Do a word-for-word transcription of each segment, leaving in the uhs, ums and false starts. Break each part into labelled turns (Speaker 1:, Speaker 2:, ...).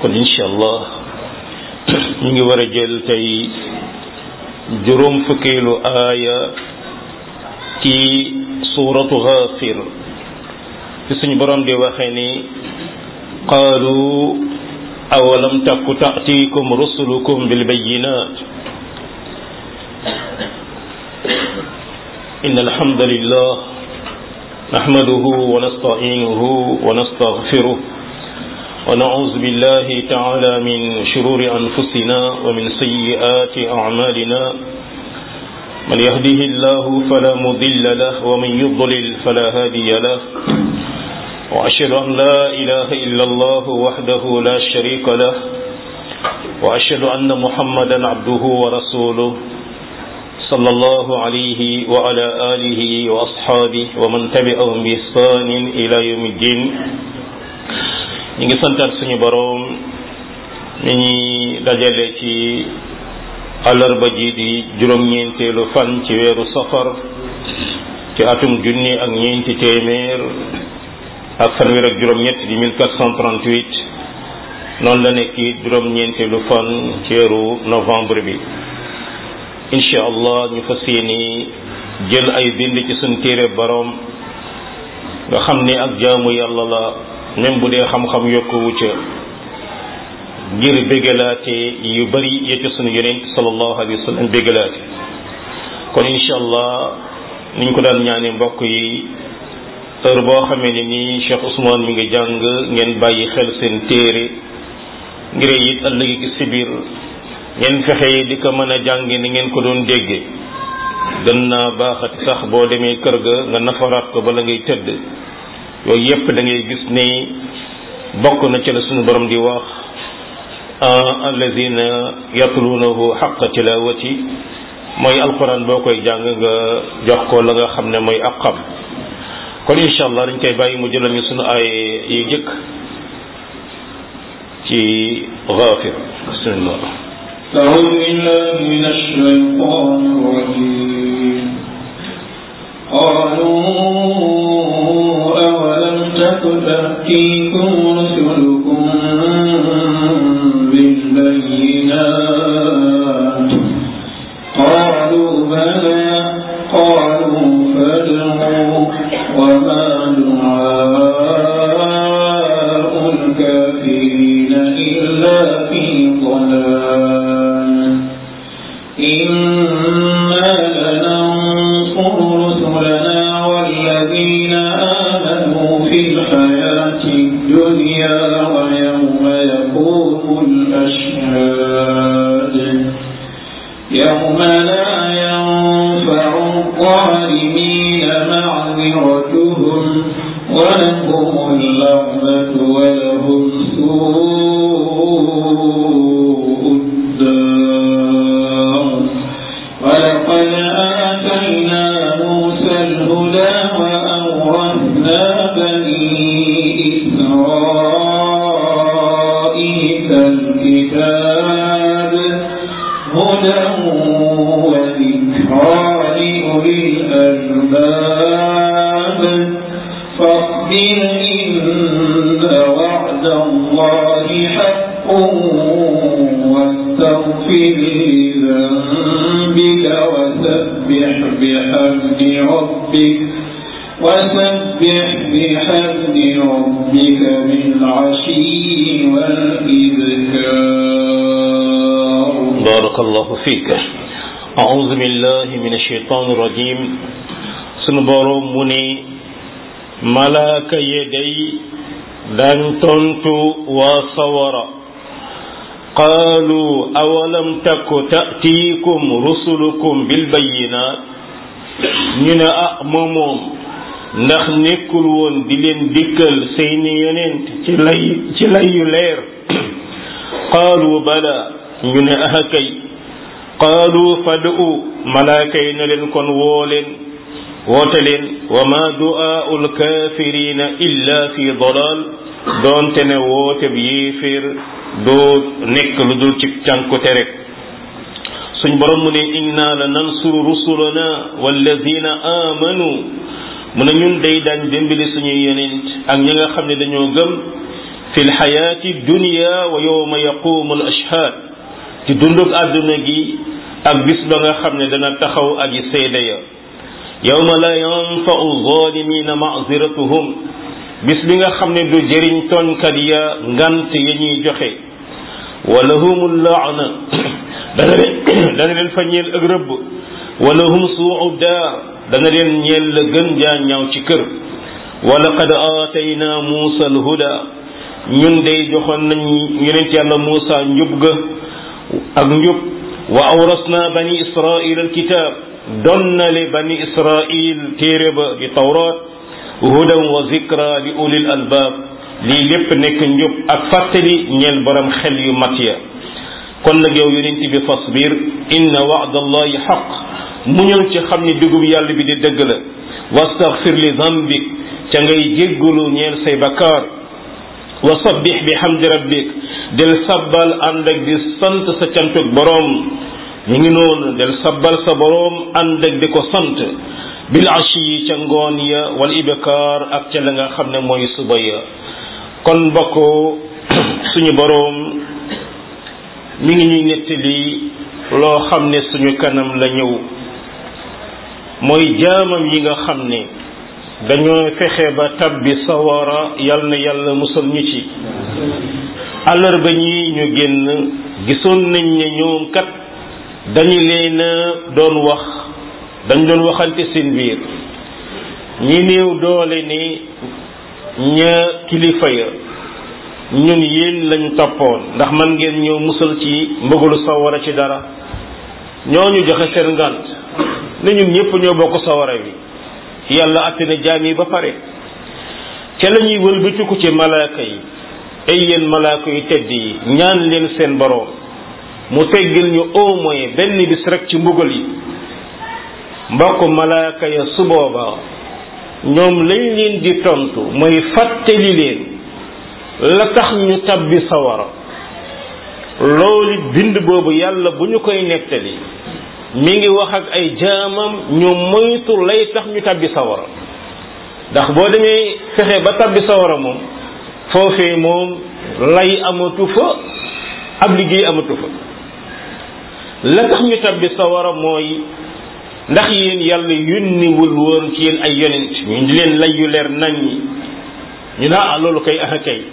Speaker 1: kon incha allah ñu ngi war a jël tey juróom fukkeelu aaya ci suuratu Gaafir ci suñu borom di waxee ni qaalu awalam taku ta'tikum rusulukum bil bayyinat innal hamdalillah nahmaduhu wa nasta'inuhu wa nastaghfiruh wa na'udhu billahi ta'ala min shururi anfusina wa min sayyiati a'malina man yahdihillahu fala mudilla lahu wa man yudlil fala hadiya lahu wa ashhadu an la ilaha illa Allah wahdahu la sharika lahu wa ashhadu anna Muhammadan abduhu wa rasuluhu sallallahu alayhi wa ala alihi wa ashabihi wa man tabi'ahum bi ihsanin ila yawmiddin. ñu ngi santaat suñu boroom mi ñi dajale ci àllarba ji di juróom-ñeenteelu fan ci weeru safar ci atum junni ak ñeenti téeméer ak fanweer ak juróom-ñett di mille quatre cent trente-huit noonu la nekk it juróom-ñeenteelu fan ci weeru novembre bi. incha allah ñu fas yéene jël ay bind ci suñ téere boroom nga xam ne ak jaamu yàlla la même bu dee xam-xam yokkuwu ca ngir béggalaate yu bari yecc suñu yonent sallallahu alayhi wa sallam béggalaate kon incha allah ni ñu ko daan ñaane mbokk yi heure boo xamee ne nii Cheikh Ousmane mi ngi jàng ngeen bàyyi xel seen téere ngir it ëllëgi ci sibir ngeen fexe di ko mën a jànge ni ngeen ko doon dégge gën naa baaxati sax boo demee kër ga nga nafaraat ko bala ngay tëdd yooyu yépp da ngay gis ne bokk na ci la suñu borom di wax allazina yatlunahu haqqa tilawati mooy alquran boo koy jàng nga jox ko la nga xam ne mooy aqam kon incha allah dañ koy bàyyi mu jëlal ñu suñu ay yu jëkk ci Gaafir bismillah.
Speaker 2: أعوذ بالله من الشيطان الرجيم قالوا أولم تك تأتيكم رسلكم بالبينات قالوا بلى قالوا فادعوا وما دعاء الكافرين إلا في ضلال إنا لننصر رسلنا والذين آمنوا في الحياة الدنيا ويوم يقوم الأشهاد يوم لا ينفع الظالمين معذرتهم ولهم اللعنة ولهم سوء الدار ولقد آتينا موسى الهدى وأورثنا بني إسرائيل الكتاب هدى وذكرى لأولي الألباب فاصبر إن وعد الله حق واستغفر لذنبك وسبح بحمد ربك وسبح بحمد ربك بالعشي والإذكار.
Speaker 1: بارك الله فيك. أعوذ بالله من الشيطان الرجيم. sunu boroom mu ne malaaka yi day daan tontu waa sawara qaalu awalam taku ta'tiikum rusulukum bil bayyinaat ñu ne ah moomoom ndax nekkul woon di leen dikkal seeni yonent ci lay ci lay yu leer qaalu bala ñu ne ah kay qaalu fad'u malaaka yi ne leen kon woo leen woote leen wa ma du'aa'ul kaafiriina illa fi dalaal doonte ne woote bi yéeféer doo nekk lu dul ci cànkute rek suñ borom mu ne inna la nansuru rusulana wallazina amanu mu ne ñun day daañ dimbali suñuy yonent ak ñi nga xam ne dañoo gëm fi lxayaati dunya wa yowma yaqumu al ashhad ci dundug àdduna gi ak bis ba nga xam ne dana taxaw aji seede ya yowma la yanfau zalimina maziratuhum bis bi nga xam ne du jëriñ tooñkat ya ngant ya ñuy joxe wa lahum laana dana leen dana leen fa ñeel ak rëbb wa lahum suu daar dana leen ñeel la gën jaa ñaaw ci kër wa laqad aatayna muusa alhuda ñun day joxoon nañ yonent yàlla muusa njub ga ak njub wa awrasna bani israil alkitab donnale bani israil téere ba di tawrat hudan wa zikra li ulil albab lii lépp nekk njub ak fàttali ñeel borom xel yu mat ya kon nag yow yonent bi fasbir inna wa'dallahi haqq muñal ci xam ni dugub yàlla bi di dëgg la wastaghfir li dhanbik ca ngay jéggalu ñeel say bakkaar wa sabbih bi hamdi rabbik del sabbal ànd ak di sant sa cantug boroom ñu ngi noonu del sabbal sa boroom ànd ak di ko sant bil ashi yi ca ngoon ya wal ibkaar ak ca la nga xam ne mooy suba ya kon mbokk suñu boroom mi ngi ñuy nettali loo xam ne suñu kanam la ñëw mooy jaamam yi nga xam ne dañoo fexe ba tabbi sawara yal na yàlla musal ñu ci àllarba ñi ñu génn gisoon nañ ne ñoom kat dañu leen doon wax dañ doon waxante seen biir ñi néew doole ni ña kilifa ya ñun yéen lañ toppoon ndax man ngeen ñëw musal ci mbëgalu sawara ci dara ñooñu joxe seen ngànt ne ñun ñëpp ñoo bokk sawara bi yàlla atte na jaam yi ba pare ca la ñuy wëlbatiku ci malaaka yi ay yéen malaaka yu tedd yi ñaan leen seen boroom mu teggil ñu au moins benn bis rek ci mbugal yi mbokk malaaka ya su boobaa ñoom lañ leen di tontu mooy fàttali leen la tax ñu tabbi sawara loolu bind boobu yàlla bu ñu koy nettali mi ngi wax ak ay jaamam ñu moytu lay tax ñu tabbi sawara ndax boo demee fexe ba tabbi sawara moom foofee moom lay amatu fa ab liggéey amatu fa la tax ñu tabbi sawara mooy ndax yéen yàlla yónniwul woon ci yéen ay yonent ñu di leen lay yu leer nañ ñi ñu naa loolu kay ah kay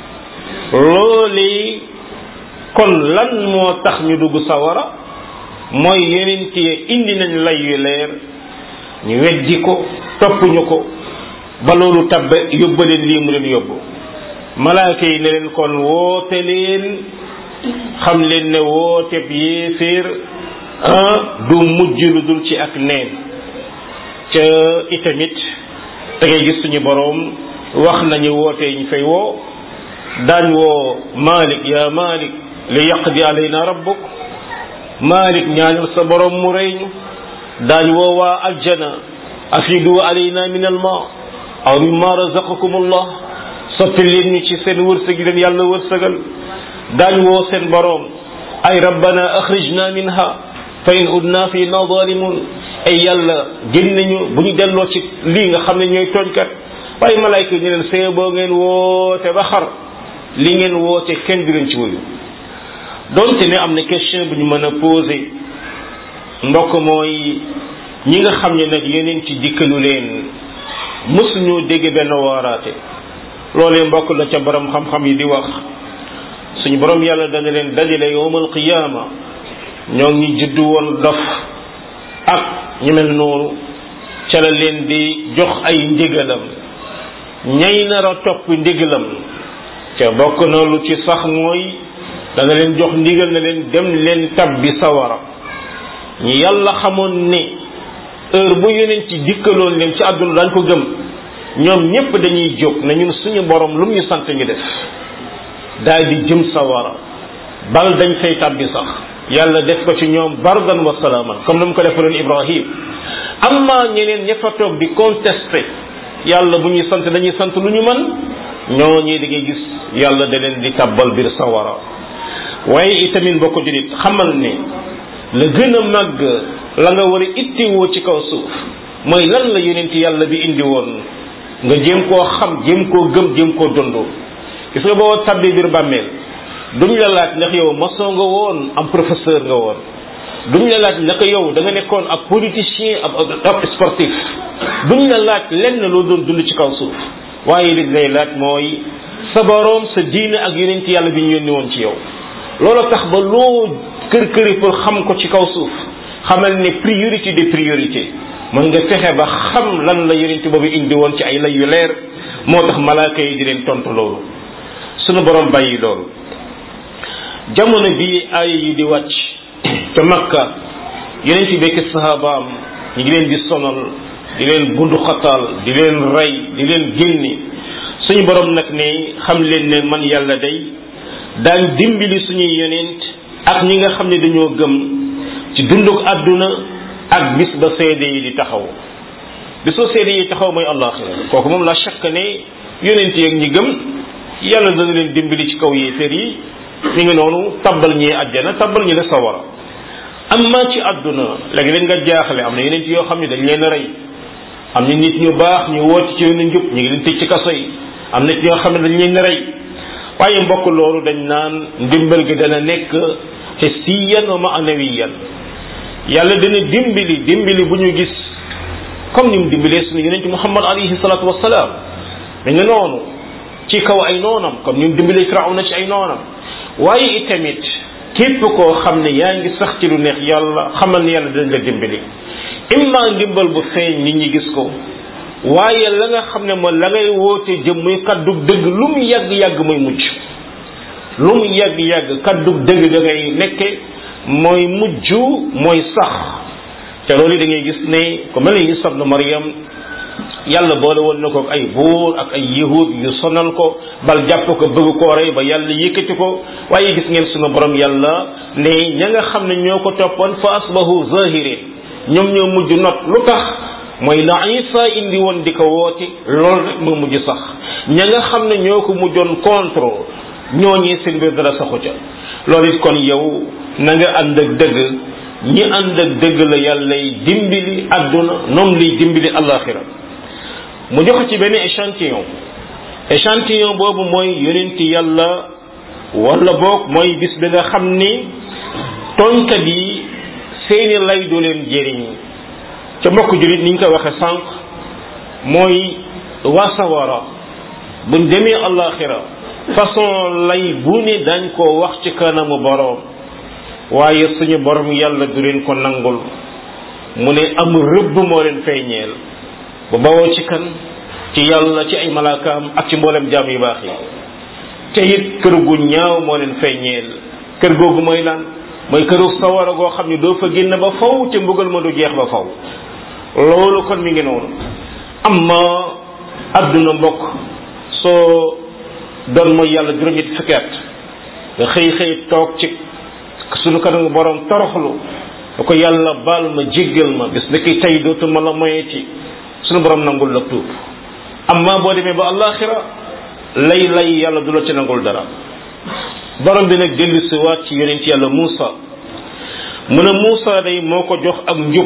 Speaker 1: loolu kon lan moo tax ñu dugg sawara mooy yonent yi indi nañ lay yu leer ñu weddi ko topp ñu ko ba loolu tabbe yóbba leen lii mu leen yóbbu malaaka yi ne leen kon woote leen xam leen ne woote bi yéeféer du mujj lu dul ci ak neen ca itamit da ngay gis suñu boroom wax nañu woote ñu fay woo daañ woo Malik yaa Malik li yaqdi alayna rabbuk Malik ñaanal sa boroom mu rey ñu daañ woo waa aljana afidu alayna min al ma aw mimma razaqakum allah sotti leen ñu ci seen wërsëg yi leen yàlla wërsëgal daañ woo seen boroom ay rabbana axrijna minha fa in udna fi na zalimun ay yàlla génne ñu bu ñu delloo ci lii nga xam ne ñooy tooñkat waaye malaayka ñu leen see boo ngeen woote ba xar li ngeen woote kenn du leen ci wuyu donte ne am na question bu ñu mën a poser ndokk mooy ñi nga xam ne nag yeneen ci dikkalu leen mësuñoo dégg benn waaraate loolee mbokk la ca borom xam-xam yi di wax suñu borom yàlla dana leen dajale yawmal qiyaama ñoo ngi juddu woon dof ak ñu mel noonu ca la leen di jox ay ndigalam ñay nar a topp ndigalam ca bokk na lu ci sax mooy dana leen jox ndigal na leen dem leen tabbi sawara ñi yàlla xamoon ne heure bu yeneen ci dikkaloon leen ci àdduna dañ ko gëm ñoom ñépp dañuy jóg na ñun suñu borom lu mu ñu sant ñu def daal di jëm sawara bal dañ fay tabbi sax yàlla def ko ci ñoom bardan wa salaaman comme na mu ko defaloon Ibrahim amma ñeneen ña fa toog di contesté yàlla bu ñuy sant dañuy sant lu ñu mën ñooñee da ngay gis yàlla da leen di tabbal biir sawara waaye itamit boo ko julit xamal ne la gën a màgg la nga war a ittiwoo ci kaw suuf mooy lan la yonent yàlla bi indi woon nga jéem koo xam jéem koo gëm jéem koo dund gis nga boo tàbbee biir bàmmeel duñ la laaj ndax yow maçon nga woon am professeur nga woon duñ la laaj naka yow da nga nekkoon ab politicien ab ab sportif duñ la laaj lenn loo doon dund ci kaw suuf waaye li lay laaj mooy sa boroom sa diine ak yeneen ci yàlla bi ñu yónni woon ci yow loolu tax ba loo kër këri pour xam ko ci kaw suuf xamal ne priorité des priorités mooy nga fexe ba xam lan la yeneen boobu indi woon ci ay lay yu leer moo tax malaaka yi di leen tontu loolu sunu boroom bàyyi loolu jamono bi ay yi di wàcc te Makka yeneen ci bekk sahabaam ñi ngi leen di sonal di leen bundu xataal di leen rey di leen génni suñu borom nag ne xam leen ne man yàlla day daañ dimbali suñuy yonent ak ñi nga xam ne dañoo gëm ci dunduk àdduna ak bis ba seede yi di taxaw bisoo seede yi taxaw mooy àllaaxira kooku moom la shakk ne yonent yi ak ñi gëm yàlla dana leen dimbali ci kaw yéeféer yi mi ngi noonu tabbal ñee àjjana tabbal ñi la sawara amma ci àdduna léegi-léeg nga jaaxle am na yonent yoo xam ne dañ leen rey am na nit ñu baax ñu woote ci yoonu njub ñu ngi leen tëj ci kaso yi am na ñoo xam ne dañ leen rey waaye mbokk loolu dañ naan ndimbal gi dana nekk hissiyan wa ma'nawiyan yàlla dana dimbali dimbali bu ñu gis comme ni mu dimbalee suñu yonent Muhammad alayhi salaatu wassalaam mi ngi noonu ci kaw ay noonam comme ni mu dimbalee Firawna ci ay noonam waaye itamit képp koo xam ne yaa ngi sax ci lu neex yàlla xamal ne yàlla dana la dimbali imma ndimbal bu feeñ nit ñi gis ko waaye la nga xam ne mooy la ngay woote jëm muy kaddu dëgg lu mu yàgg-yàgg muy mujj lu mu yàgg-yàgg kaddu dëgg da ngay nekke mooy mujj mooy sax te loolu da ngay gis ne ko mel ni Isa ibn Maryam yàlla boole woon na ko ak ay buur ak ay yahud yu sonal ko bal jàpp ko bëgg koo rey ba yàlla yëkkati ko waaye gis ngeen sunu borom yàlla ne ña nga xam ne ñoo ko toppoon fa asbahu zahirin ñoom ñoo mujj not lu tax mooy la Isa indi woon di ko woote loolu rek moo mujj sax ña nga xam ne ñoo ko mujjoon contre ñooñee seen biir dara saxu ca loolu it kon yow na nga ànd ak dëgg ñi ànd ak dëgg la yàllay dimbali àdduna noonu lay dimbali àllaaxira mu joxe ci benn échantillon échantillon boobu mooy yonenti yàlla wala boog mooy bis bi nga xam ni tooñkat yi seeni lay du leen jëriñ ca mbokk julit niñ ko waxe sànq mooy waa sawara buñ demee àllaaxira façon lay bu ne dañ koo wax ci kanamu boroom waaye suñu borom yàlla du leen ko nangul mu ne am rëbb moo leen feeñeel bu bawoo ci kan ci yàlla ci ay malaakaam ak ci mboolem jaam yu baax yi te it kër gu ñaaw moo leen feeñeel kër googu mooy lan mooy këru sawara goo xam ne doo fa génn ba faw te mbugal ma du jeex ba faw loolu kon mi ngi noonu amma adduna mbokk soo doon mooy yàlla juróom-ñetti fukki at nga xëy xëy toog ci sunu kanamu borom toroxlu da ko yàlla baal ma jéggal ma bis ni ki tey dootuma la moyeti sunu borom nangul la tuub amma boo demee ba àllaaxira lay lay yàlla du la ci nangul dara borom bi nag dellu si waat ci yonent yàlla Muusa mu ne Muusa day moo ko jox ak njub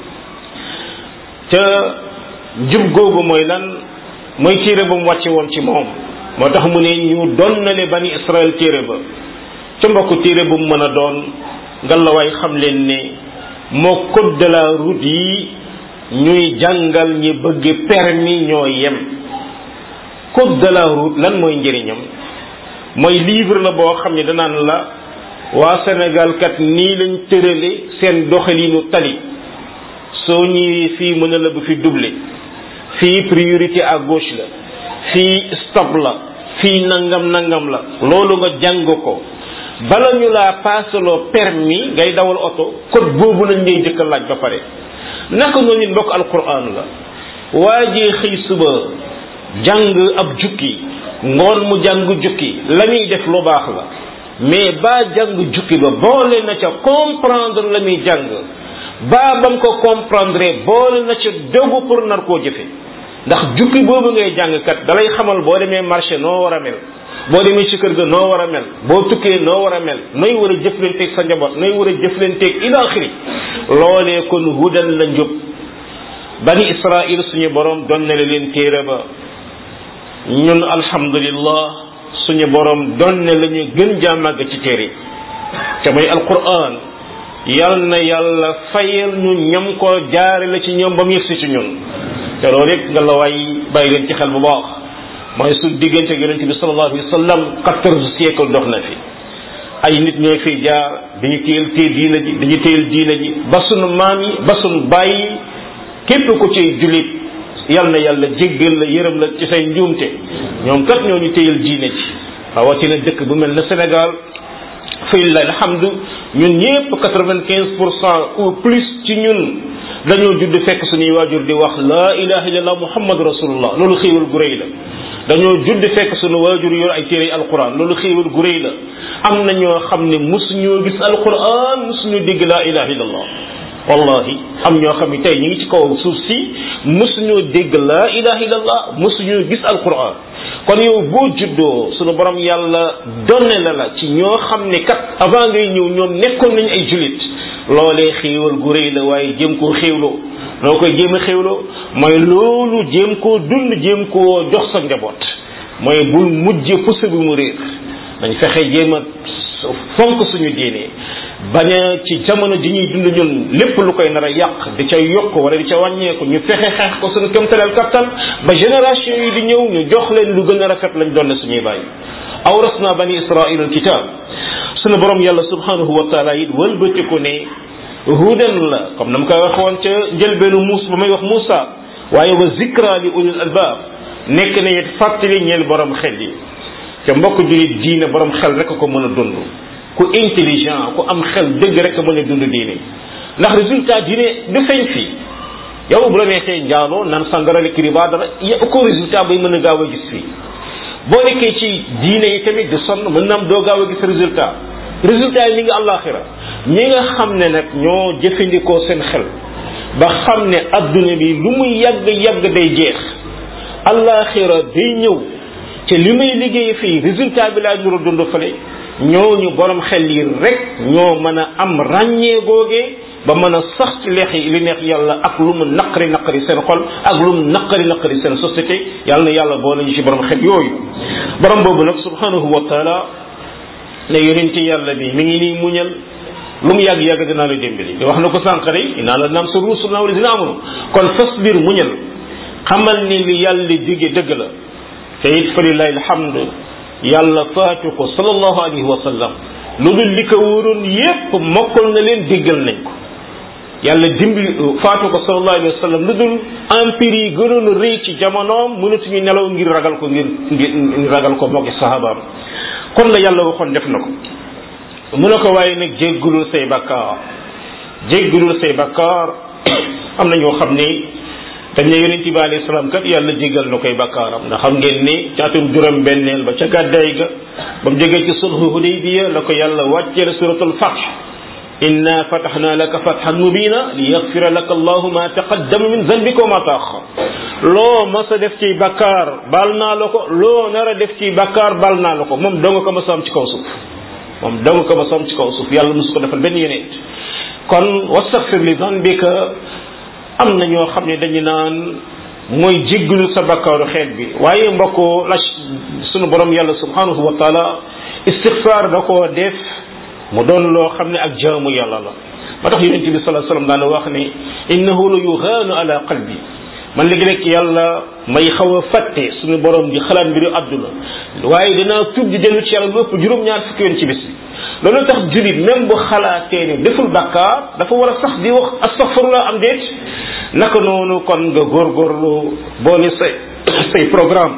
Speaker 1: te njub googu mooy lan mooy téere ba mu wàcce woon ci moom moo tax mu ne ñu donnale bani Israël téere ba ca mbokk téere bu mu mën a doon ngalawaay xam leen ne moo code de la route yi ñuy jàngal ñi bëgg permis ñoo yem code de la route lan mooy njëriñam mooy livre la boo xam ne danaan la waa Sénégal kat nii lañ tërale seen doxalinu tali soo ñëwee fii mën a la bu fi doublé fii priorité à gauche la fii stop la fii nangam nangam la loolu nga jàng ko bala ñu laa paasaloo permis ngay dawal oto code boobu lañ lay jëkk laaj ba pare naka noonu nit mbokk alquran la waa ji xëy suba jàng ab jukki ngoon mu jàng jukki la muy def lu baax la mais ba jàng jukki ba boole na ca comprendre la muy jàng ba bam ko comprendre boole na ca dogu pour nar koo jëfe ndax jukki boobu ngay jàng kat dalay xamal boo demee marché noo war a mel boo demee ci kër ga noo war a mel boo tukkee noo war a mel nooy war a jëflanteeg sa njaboot nooy war a jëflanteeg ila axiri loolee kon hudan la njub bani Israël suñu borom doon na leen téere ba ñun alhamdulillah suñu borom donne la ñu gën jàmmàgg ci téere te mooy alquran yal na yàlla fayal ñu ñam ko jaare la ci ñoom ba mu yegsi ci ñun te loolu it nga la waay bàyyi leen ci xel bu baax mooy su diggante ak yonente bi sallallahu alayhi wa sallam quatorze siècle dox na fi ay nit ñooy fiy jaar dañu téyel téye diina ji dañu téyel diina ji ba sunu maam yi ba sunu bàyyi képp ku ci jullit yal na yàlla jéggal la yërëm la ci say njuumte ñoom kat ñoo ñu téyel diina ji rawatina dëkk bu mel ne Sénégal falillahi alhamdu ñun ñëpp quatre-vingt-quinze pour cent ou plus ci ñun dañoo judd fekk suñuy waajur di wax la ilaha illallah muhammadu rasulullah loolu xéewal gu rëy la dañoo judd fekk suñu waajur yor ay téere alquran loolu xéewal gu rëy la am na ñoo xam ne mosuñoo gis alquran mosuñoo dégg la ilaha illallah wallahi am ñoo xam ne tey ñu ngi ci kaw suuf si mosuñoo dégg la ilaha illallah mosuñoo gis alquran kon yow boo juddoo sunu borom yàlla donne la la ci ñoo xam ne kat avant ngay ñëw ñoom nekkoon nañu ay jullit loolee xéewal gu rëy la waaye jéem koo xéewloo loo koy jéem a xéewloo mooy loolu jéem koo dund jéem koo jox sa njaboot mooy bul mujje puso bi mu réer dañ fexe jéem a fonk suñu diine bañ a ci jamono ji ñuy dund ñun lépp lu koy nar a yàq di ca yokk wala di ca wàññeeku ñu fexe xeex ko suñu kéemtaleel kattan ba génération yi di ñëw ñu jox leen lu gën a rafet lañ doon ne suñuy bàyyi awrasna bani israil al kitab suñu borom yàlla subhanahu wa taala it wëlbatiku ne hudan la comme na ma koy waxoon ca njëlbeenu muus ba may wax Moussa waaye wa zikra li ulil albab nekk na it fàttali ñeel borom xel yi te mbokk julit diine borom xel rek ko mën a dund ku intelligent ku am xel dëgg rek mën a dund diine ndax résultat diine du feeñ fii yow bu la neexee njaaloo naan sangara li kiriba dara ya ko résultat bay mën a gaaw a gis fii boo nekkee ci diine yi tamit di sonn mën na am doo gaaw a gis résultat résultat yi mi ngi àllaaxira ñi nga xam ne nag ñoo jëfandikoo seen xel ba xam ne adduna bi lu muy yàgg yàgg day jeex àllaaxira day ñëw te li may liggéey fii résultat bi laa ñu a dund fële ñooñu borom xel yi rek ñoo mën a am ràññee googee ba mën a sax ci leex yi li neex yàlla ak lu mu naqari naqari seen xol ak lu mu naqari naqari seen société yàlla na yàlla boole ñu ci borom xel yooyu borom boobu nag subhanahu wa taala ne yonent yàlla bi mi ngi nii muñal lu mu yàgg yàgg dinaa la dimbali te wax na ko sànq rek inaa la nam sa rusulna wala dina amunu kon fasbir muñal xamal ni li yàlla dige dëgg la te it fa lillahi alhamdu yàlla faatu ko sallallahu alayhi wa sallam lu dul li ko wóoroon yépp mokkal na leen déggal nañ ko yàlla dimbali faatu ko sallallahu alayhi wa sallam lu dul empire yi gënoon a rëy ci jamonoom mënatuñu nelaw ngir ragal ko ngir ngir ragal ko moo gi sahabaam kon la yàlla waxoon def na ko mu ne ko waaye nag jéggulul say bakkaar jéggulul say bakkaar am na ñoo xam ne dañ ne yonent bi alayhi salaam kat yàlla jégal na koy bakkaaram ndax xam ngeen ne caatum juróom benneel ba ca gàddaay ga ba mu jógee ci sulhu Hudaybiya la ko yàlla wàcceel suratul fath inna fatahna laka fathan mubina li yaghfira laka allahu ma taqaddama min zanbika wa ma ta'akhkhar loo mas a def ci bakkaar baal naa la ko loo nar a def ci bakkaar baal naa la ko moom dong ko ma sam ci kaw suuf moom dong ko ma sam ci kaw suuf yàlla mosu ko defal benn yonent kon wastaghfir li zanbika am na ñoo xam ne dañu naan mooy jéggalu sa bakkaaru xeet bi waaye mbokk la sunu borom yàlla subhanahu wa taala istighfar da koo def mu doon loo xam ne ak jaamu yàlla la ba tax yonent bi sallallahu alayhi wasallam daana wax ne innahu la yughaanu ala qalbi man léegi-léeg yàlla may xaw a fàtte suñu borom di xalaat mbiru àdduna waaye dinaa tuub di dellu ci yàlla lu ëpp juróom-ñaar fukki yoon ci bis bi loolu tax julit même bu xalaatee ne deful bakkaar dafa war a sax di wax astaghfirullah am déet naka noonu kon nga góorgóorlu boole say say programme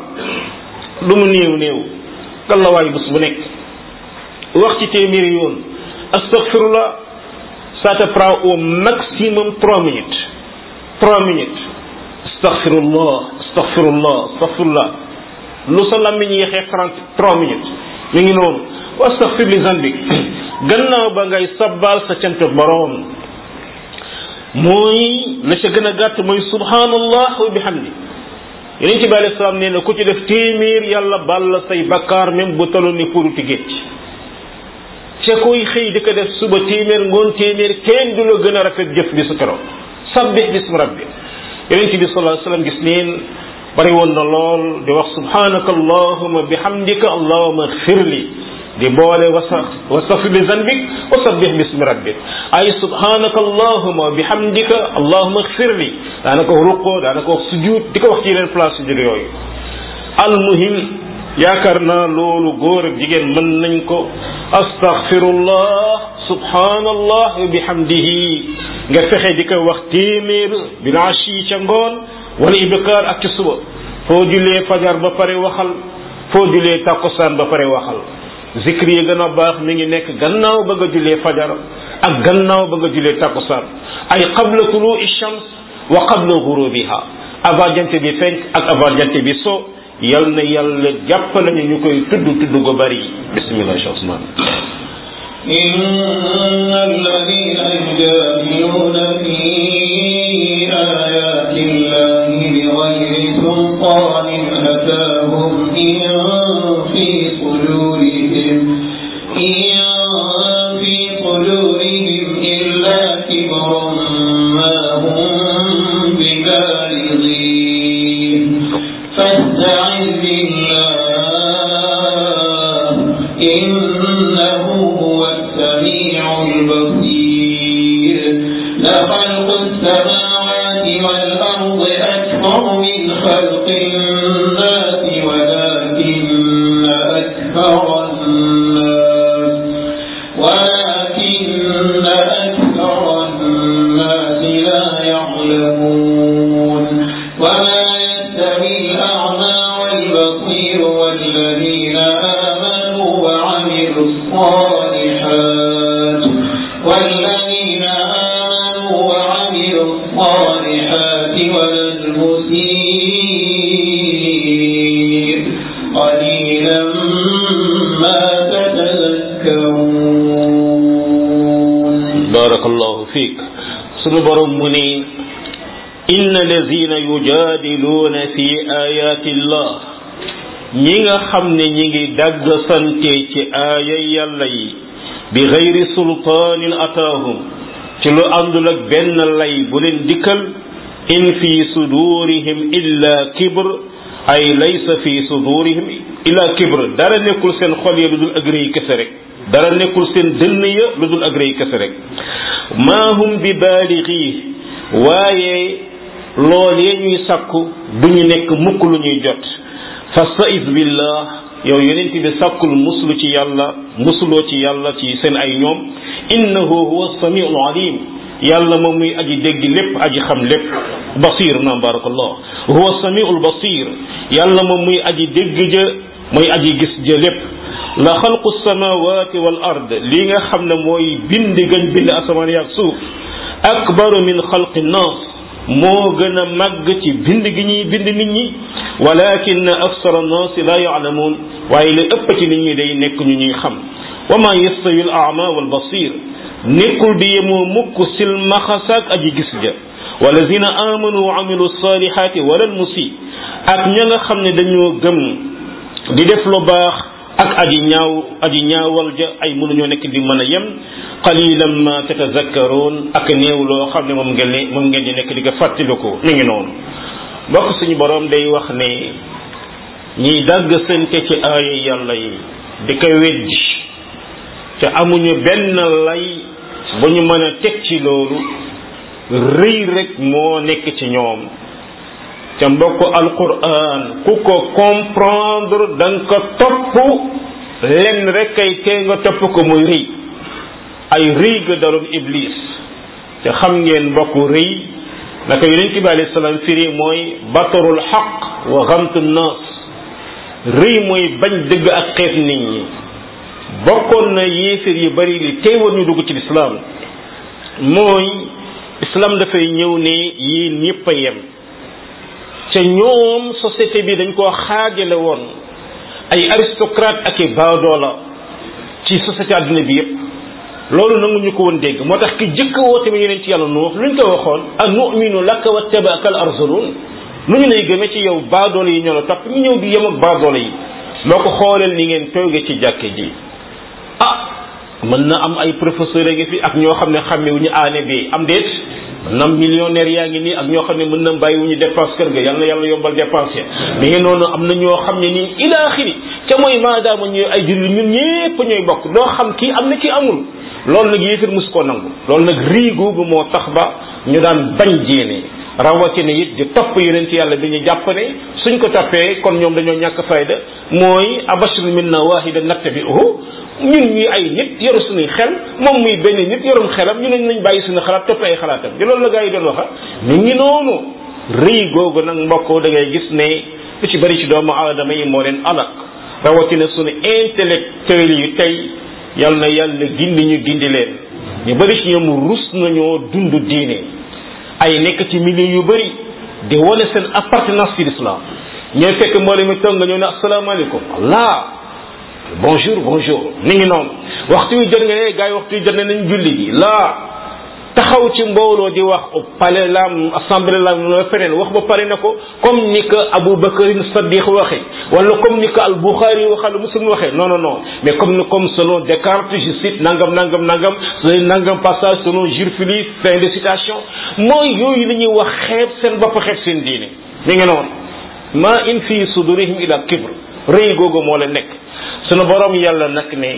Speaker 1: lu mu néew néew gallawaay bés bu nekk wax ci téeméeri yoon astaghfirullah ça te prend au maximum trois minutes trois minutes astaghfirullah astaghfirullah astaghfirullah lu sa lammiñ yéexee trente trois minutes mi ngi noonu wastaghfir li zanbik gannaaw ba ngay sabbal sa cant boroom mooy la ca gën a gàtt mooy subhanallah wa bihamdi yonent bi alayhi salaam nee na ku ci def téeméer yàlla bal la say bakkaar même bu taloon ni puruti géej ca koy xëy di ko def suba téeméer ngoon téeméer kenn du la gën a rafet jëf bi su keroog sabbih bismi rabbi yonent bi sallallahu alayhi wasallam gis neen bari woon na lool di wax subhanaka allahumma bihamdika allahumma ighfirli di boole wasa wastaghfir li zanbik wa sabbih bismi rabbik ay subhanaka allahumma bihamdika allahumma ighfirli daanaka ruqoo daanaka wax sujud di ko wax ci yeneen place sujud yooyu al muhim yaakaar naa loolu góor ak jigéen mën nañ ko astaghfirullah subhanallah wa bihamdihi nga fexe di ko wax téeméer bil ashi ca ngoon wala ibkaar ak ci suba foo julee fajar ba pare waxal foo julee takkusaan ba pare waxal zikri yi gën a baax mi ngi nekk gannaaw ba nga julee fajar ak gannaaw ba nga julee takkusaan ay qabla tulu'i shams wa qabla ghurubiha avant jant bi fenk ak avant jant bi so yal na yàlla jàppale ñu ñu koy tudd tudd gu bari bismillah Cheikh Ousmane
Speaker 2: إن الذين يجادلون في آيات الله بغير سلطان أتاهم إن في صدورهم إن في صدورهم إلا كبر ما هم ببالغين فاستعذ بالله إنه هو السميع البصير لخلق السماوات والأرض أكبر من خلق الناس ولكن أكثر الناس ولكن أكثر الناس لا يعلمون وما يستوي الأعمى والبصير والذين آمنوا وعملوا الصالحات والذين آمنوا وعملوا الصالحات ولا المسيء قليلا ما تتذكرون
Speaker 1: بارك الله فيك sunu borom mu ne inna allazina yujadiluuna fi ayati llah ñi nga xam ne ñi ngi dagg sante ci aaya yàlla yi bi gayri sultaanin ataahum ci lu àndul ak benn lay bu leen dikkal in fi sudurihim illa kibr ay laysa fi sudurihim illa kibr dara nekkul seen xol ya lu dul ak rëy kese rek dara nekkul seen dënn ya lu dul ak rëy kese rek maa hum bi baaligi waaye loolee ñuy sakku duñu nekk mukk lu ñuy jot fastaiz billah yow yonent bi sàkkul muslu ci yàlla musuloo ci yàlla ci seen ay ñoom innahu huwa samiul alim yàlla moom muy aji dégg lépp aji xam lépp basir naam barakallah huwa samiul basir yàlla moom muy aji dégg ja mooy aji gis ja lépp la xalqu samawati wal ard li nga xam ne mooy bind gañ bind asamaan yaak suuf akbaru min xalqi nas moo gën a màgg ci bind gi ñuy bind nit ñi walakin aksara an-nas la ya'lamun waaye li ëpp ci nit ñi day nekk ñu ñuy xam wa ma yastawi al-a'ma wal basir nekkul di yemoo mukk sil maxasaak aji gis ja walazina amanu wa amilu salihati wala al-musi ak ña nga xam ne dañoo gëm di def lu baax ak aji ñaaw aji ñaawal ja ay mënuñoo nekk di mën a yem qalilan ma tatazakkaroon ak néew loo xam ne moom ngeen moom ngeen di nekk di ko fàttaliku mi ngi noonu mbokk suñu borom day wax ne ñiy dagg sante ci aaya yàlla yi di ko weddi te amuñu benn lay bu ñu mën a teg ci loolu rëy rek moo nekk ci ñoom te mbokk alquran ku ko comprendre da nga ko topp lenn rek kay tee nga topp ko muy rëy ay rëy ga daloon iblis te xam ngeen mbokk rëy naka yonent bi alayhi salaam firi mooy batarul xaq wa xamtu naas rëy mooy bañ dëgg ak xeet nit ñi bokkoon na yéefir yu bari li teewoon ñu dugg ci lislaam mooy islam dafay ñëw ne yéen ñëpp a yem te ñoom société bi dañ koo xaajale woon ay aristocrate ak i baadoola ci société àdduna bi yépp loolu nangu ñu ko woon dégg moo tax ki jëkk woote mi yeneen ci yàlla nuux luñ ko waxoon a nu'minu laka wattaba'aka al-arzalun lu ñu lay gëmee ci yow baadoole yi ñoo la topp ñu ñëw di yem ak baadoole yi moo ko xooleel ni ngeen tooge ci jàkke ji ah mën na am ay professeur ngi fi ak ñoo xam ne xàmmewuñu aane bi am déet nam millionnaire yaa ngi nii ak ñoo xam ne mën na bàyyiwuñu dépense kër ga yàlla na yàlla yombal dépense ya mi ngi noonu am na ñoo xam ne nii ila axiri ca mooy maadaama ñuy ay julli ñun ñépp ñooy bokk doo xam kii am na kii amul loolu nag yéefir mus koo nangu loolu nag rii googu moo tax ba ñu daan bañ diine rawatina it di topp yonent yàlla bi ñu jàpp ne suñ ko toppee kon ñoom dañoo ñàkk fayda mooy abashir minna wahida nattabi'uhu ñun ñi ay nit yoru suñuy xel moom muy benn nit yorum xelam ñu ne nañ bàyyi suñu xalaat topp ay xalaatam di loolu la gaa yi doon waxa mi ngi noonu rëy googu nag mbokk da ngay gis ne lu ci bari ci doomu aadama yi moo leen alak rawatina suñu intellectuel yu tey yal na yàlla gindi ñu gindi leen ñu bari ci ñoom rus nañoo dund diine ay nekk ci milieu yu bari di wane seen appartenance ci l'islam ñooy fekk mbooloo mi toog nga ñëw ne asalaamaaleykum allah bonjour bonjour ni ngi noonu waxtu wi jot nga ne gars yi waxtu wi jot na nañ julli ji laa taxaw ci mbooloo di wax palais lam assemblée lam la feneen wax ba pare na ko comme ni que Abu Bakr Saddiq waxee wala comme ni que al Bukhari waxal Muslim waxee non non non mais comme ni comme selon Descartes je cite nangam nangam nangam nangam passage selon Jules Ferry fin de citation mooy yooyu la ñuy wax xeeb seen bopp xeeb seen diine mi ngi noonu ma in fi sudurihim ila kibr rëy googu moo la nekk sunu borom yàlla nag ne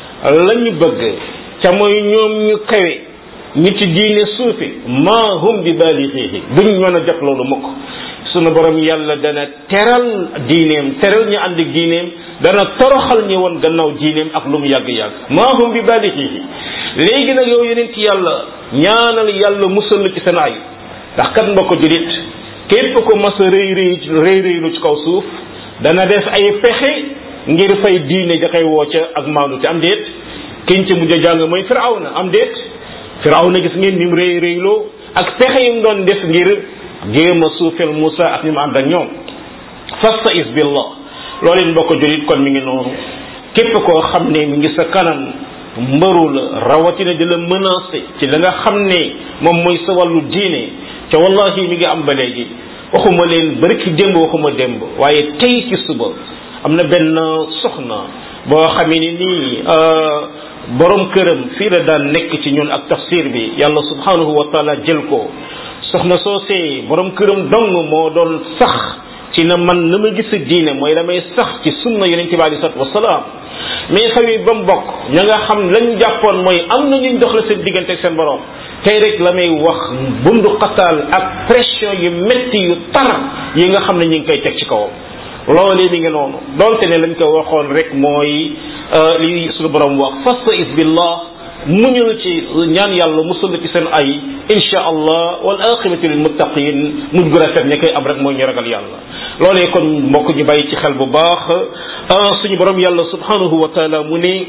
Speaker 1: la ñu bëgg ca mooy ñoom ñu kawe ñi ci diine suufi ma hum bi balighihi duñ mën a jot loolu mukk sunu borom yàlla dana teral diineem teral ñu ànd ak diineem dana toroxal ñi woon gannaaw diineem ak lu mu yàgg-yàgg ma hum bi balighihi léegi nag yow yeneen ci yàlla ñaanal yàlla musal la ci seen ay ndax kat mbokk julit képp ko mas a rëy rëy rëy rëylu ci kaw suuf dana def ay pexe ngir fay diine ja koy woo ca ak maandu te am déet kiñ ci mujj a jàng mooy firawna am déet firawna gis ngeen ni mu rëy rëyloo ak pexe yi mu doon def ngir jéem a suufel Musa ak ñu mu ànd ak ñoom fastaiz billah loolu it mbokk julit kon mi ngi noonu képp koo xam ne mi ngi sa kanam mbëru la rawatina di la menacé ci la nga xam ne moom mooy sa wàllu diine ca wallahi mi ngi am ba léegi waxuma leen bari ci démb waxuma démb waaye tey ci suba am na benn soxna boo xamee ni nii borom këram fii la daan nekk ci ñun ak tafsir bi yàlla subhanahu wa taala jël ko soxna soosee borom këram dong moo doon sax ci na man na ma gis diine mooy damay sax ci sunna yonente bi alei salatu wasalaam mais famille ba mu bokk ña nga xam lañ jàppoon mooy am na ñuñ dox la seen diggante ak seen borom tey rek la may wax bundu xataal ak pression yu métti yu tar yi nga xam ne ñu ngi koy teg ci kawam loolee mi ngi noonu donte ne lañ ko waxoon rek mooy li suñu borom wax fastaiz billah muñul ci ñaan yàlla musal ci seen ay insha allah wal aqibatu lil muttaqin mujj gu rafet ña koy am rek mooy ñu ragal yàlla loolee kon mbokk ñu bàyyi ci xel bu baax suñu borom yàlla subhanahu wa taala mu ne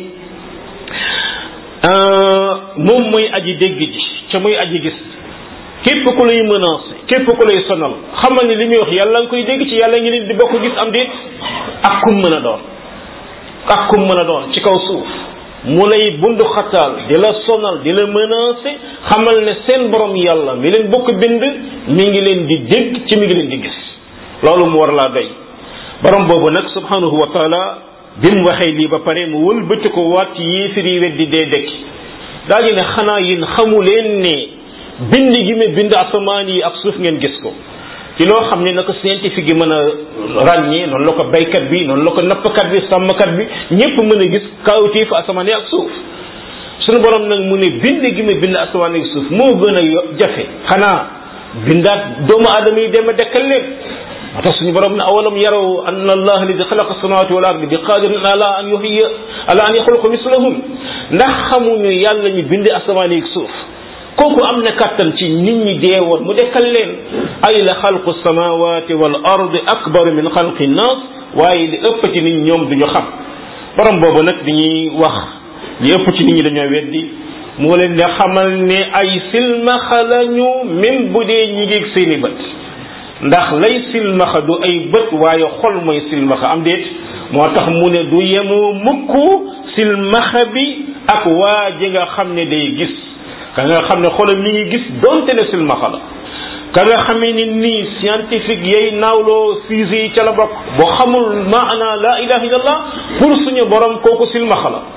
Speaker 1: moom mooy aji dégg ji ca muy aji gis képp ku lay menacé képp ku lay sonal xamal ni li muy wax yàlla nga koy dégg ci yàlla ngi leen di bokk gis am déet ak kum mën a doon ak kum mën a doon ci kaw suuf mu lay bundu xataal di la sonal di la menacé xamal ne seen borom yàlla mi leen bokk bind mi ngi leen di dégg ci mi ngi leen di gis loolu mu war laa doy borom boobu nag subhanahu wa taala bi mu waxee lii ba pare mu wëlbati ko waat ci yéefir yi weddi dee dekki daal di ne xanaa yéen xamu leen ne bind gi ma bind asamaan yi ak suuf ngeen gis ko ci loo xam ne na ko scientifique yi mën a ràññee noonu la ko baykat bi noonu la ko nappkat bi sàmmkat bi ñëpp mën a gis kawtéefu asamaan yi ak suuf suñu borom nag mu ne bind gi ma bind asamaan yi ak suuf moo gën a jafe xanaa bindaat doomu aadama yi dem a dekkal leen moo tax suñu borom ne awalam yaraw anna allah alladi xalaqa samawati wal ardi bi qadirin ala an yuhyiya ala an yaxluqa mislahum ndax xamuñu yàlla ñu bind asamaan yi ak suuf kooku am na kattan ci nit ñi deewoon mu dekkal leen ay la xalqu samawati wal ardi akbar min xalqi nnas waaye li ëpp ci nit ñoom duñu xam borom boobu nag dañuy wax li ëpp ci nit ñi dañoo weddi moo leen ne xamal ne ay silmaxa lañu même bu dee ñi ngi seeni bët ndax lay silmaxa du ay bët waaye xol mooy silmaxa am déet moo tax mu ne du yemoo mukk silmaxa bi ak waa ji nga xam ne day gis ka nga xam ne xolam mi ngi gis donte ne silmaxa la ka nga xamee ni nii scientifique yay naawloo fusée yi ca la bokk boo xamul maana la ilaha illallah pour suñu borom kooku silmaxa la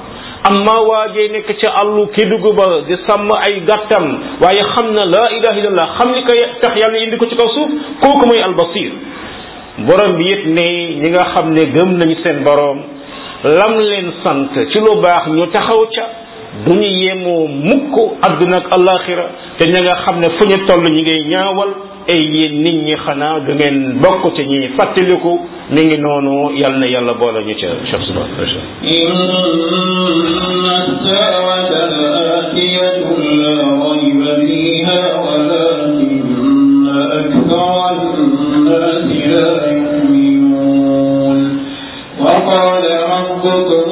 Speaker 1: amma waajee nekk ca àllu Kédougou ba di sàmm ay gàttam waaye xam na laa ilaha illallah xam li ko tax yàlla indi ko ci kaw suuf kooku mooy albasir borom bi it ne ñi nga xam ne gëm nañu seen borom lam leen sant ci lu baax ñu taxaw ca du ñu yemoo mukk àdduna ak alaxira te ña nga xam ne fu ñu toll ñi ngay ñaawal ay yéen nit ñi xanaa du ngeen bokk ci ñi fàttaliku mi ngi noonu yal na yàlla boole ñu ca cheikh suba
Speaker 2: inna as-saa'ata la'aatiyatun laa rayba fiihaa walaakinna akthara an-naasi laa yu'minuun wa qaala rabbukum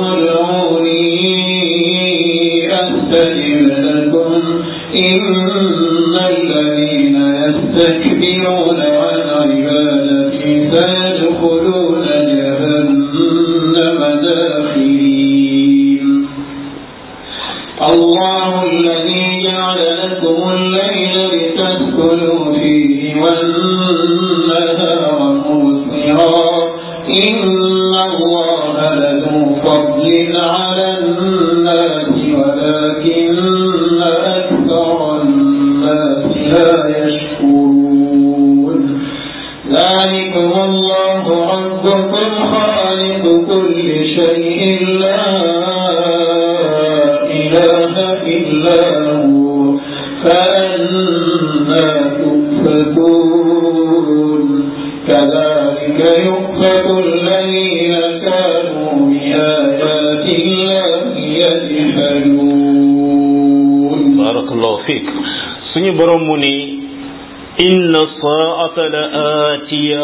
Speaker 2: ud'uunii astajib lakum inna alladhiina yastakbiruuna an ibaadati sayadkhuluuna jahannama daakhiriin allahu alladhi ja'ala lakum al-layla litaskunuu fiihi wan-nahaara mubsiran inna allaha ladhuu fadlin 'ala an-naasi walaakinna akthara an-naasi laa yashkuruun ذلكم الله ربكم خالق كل شيء لا إله إلا هو فأنى تؤفكون كذلك يؤفك الذين كانوا بآيات الله يجحدون
Speaker 1: بارك الله فيك suñu borom mu ni inna saa'ata la aatiya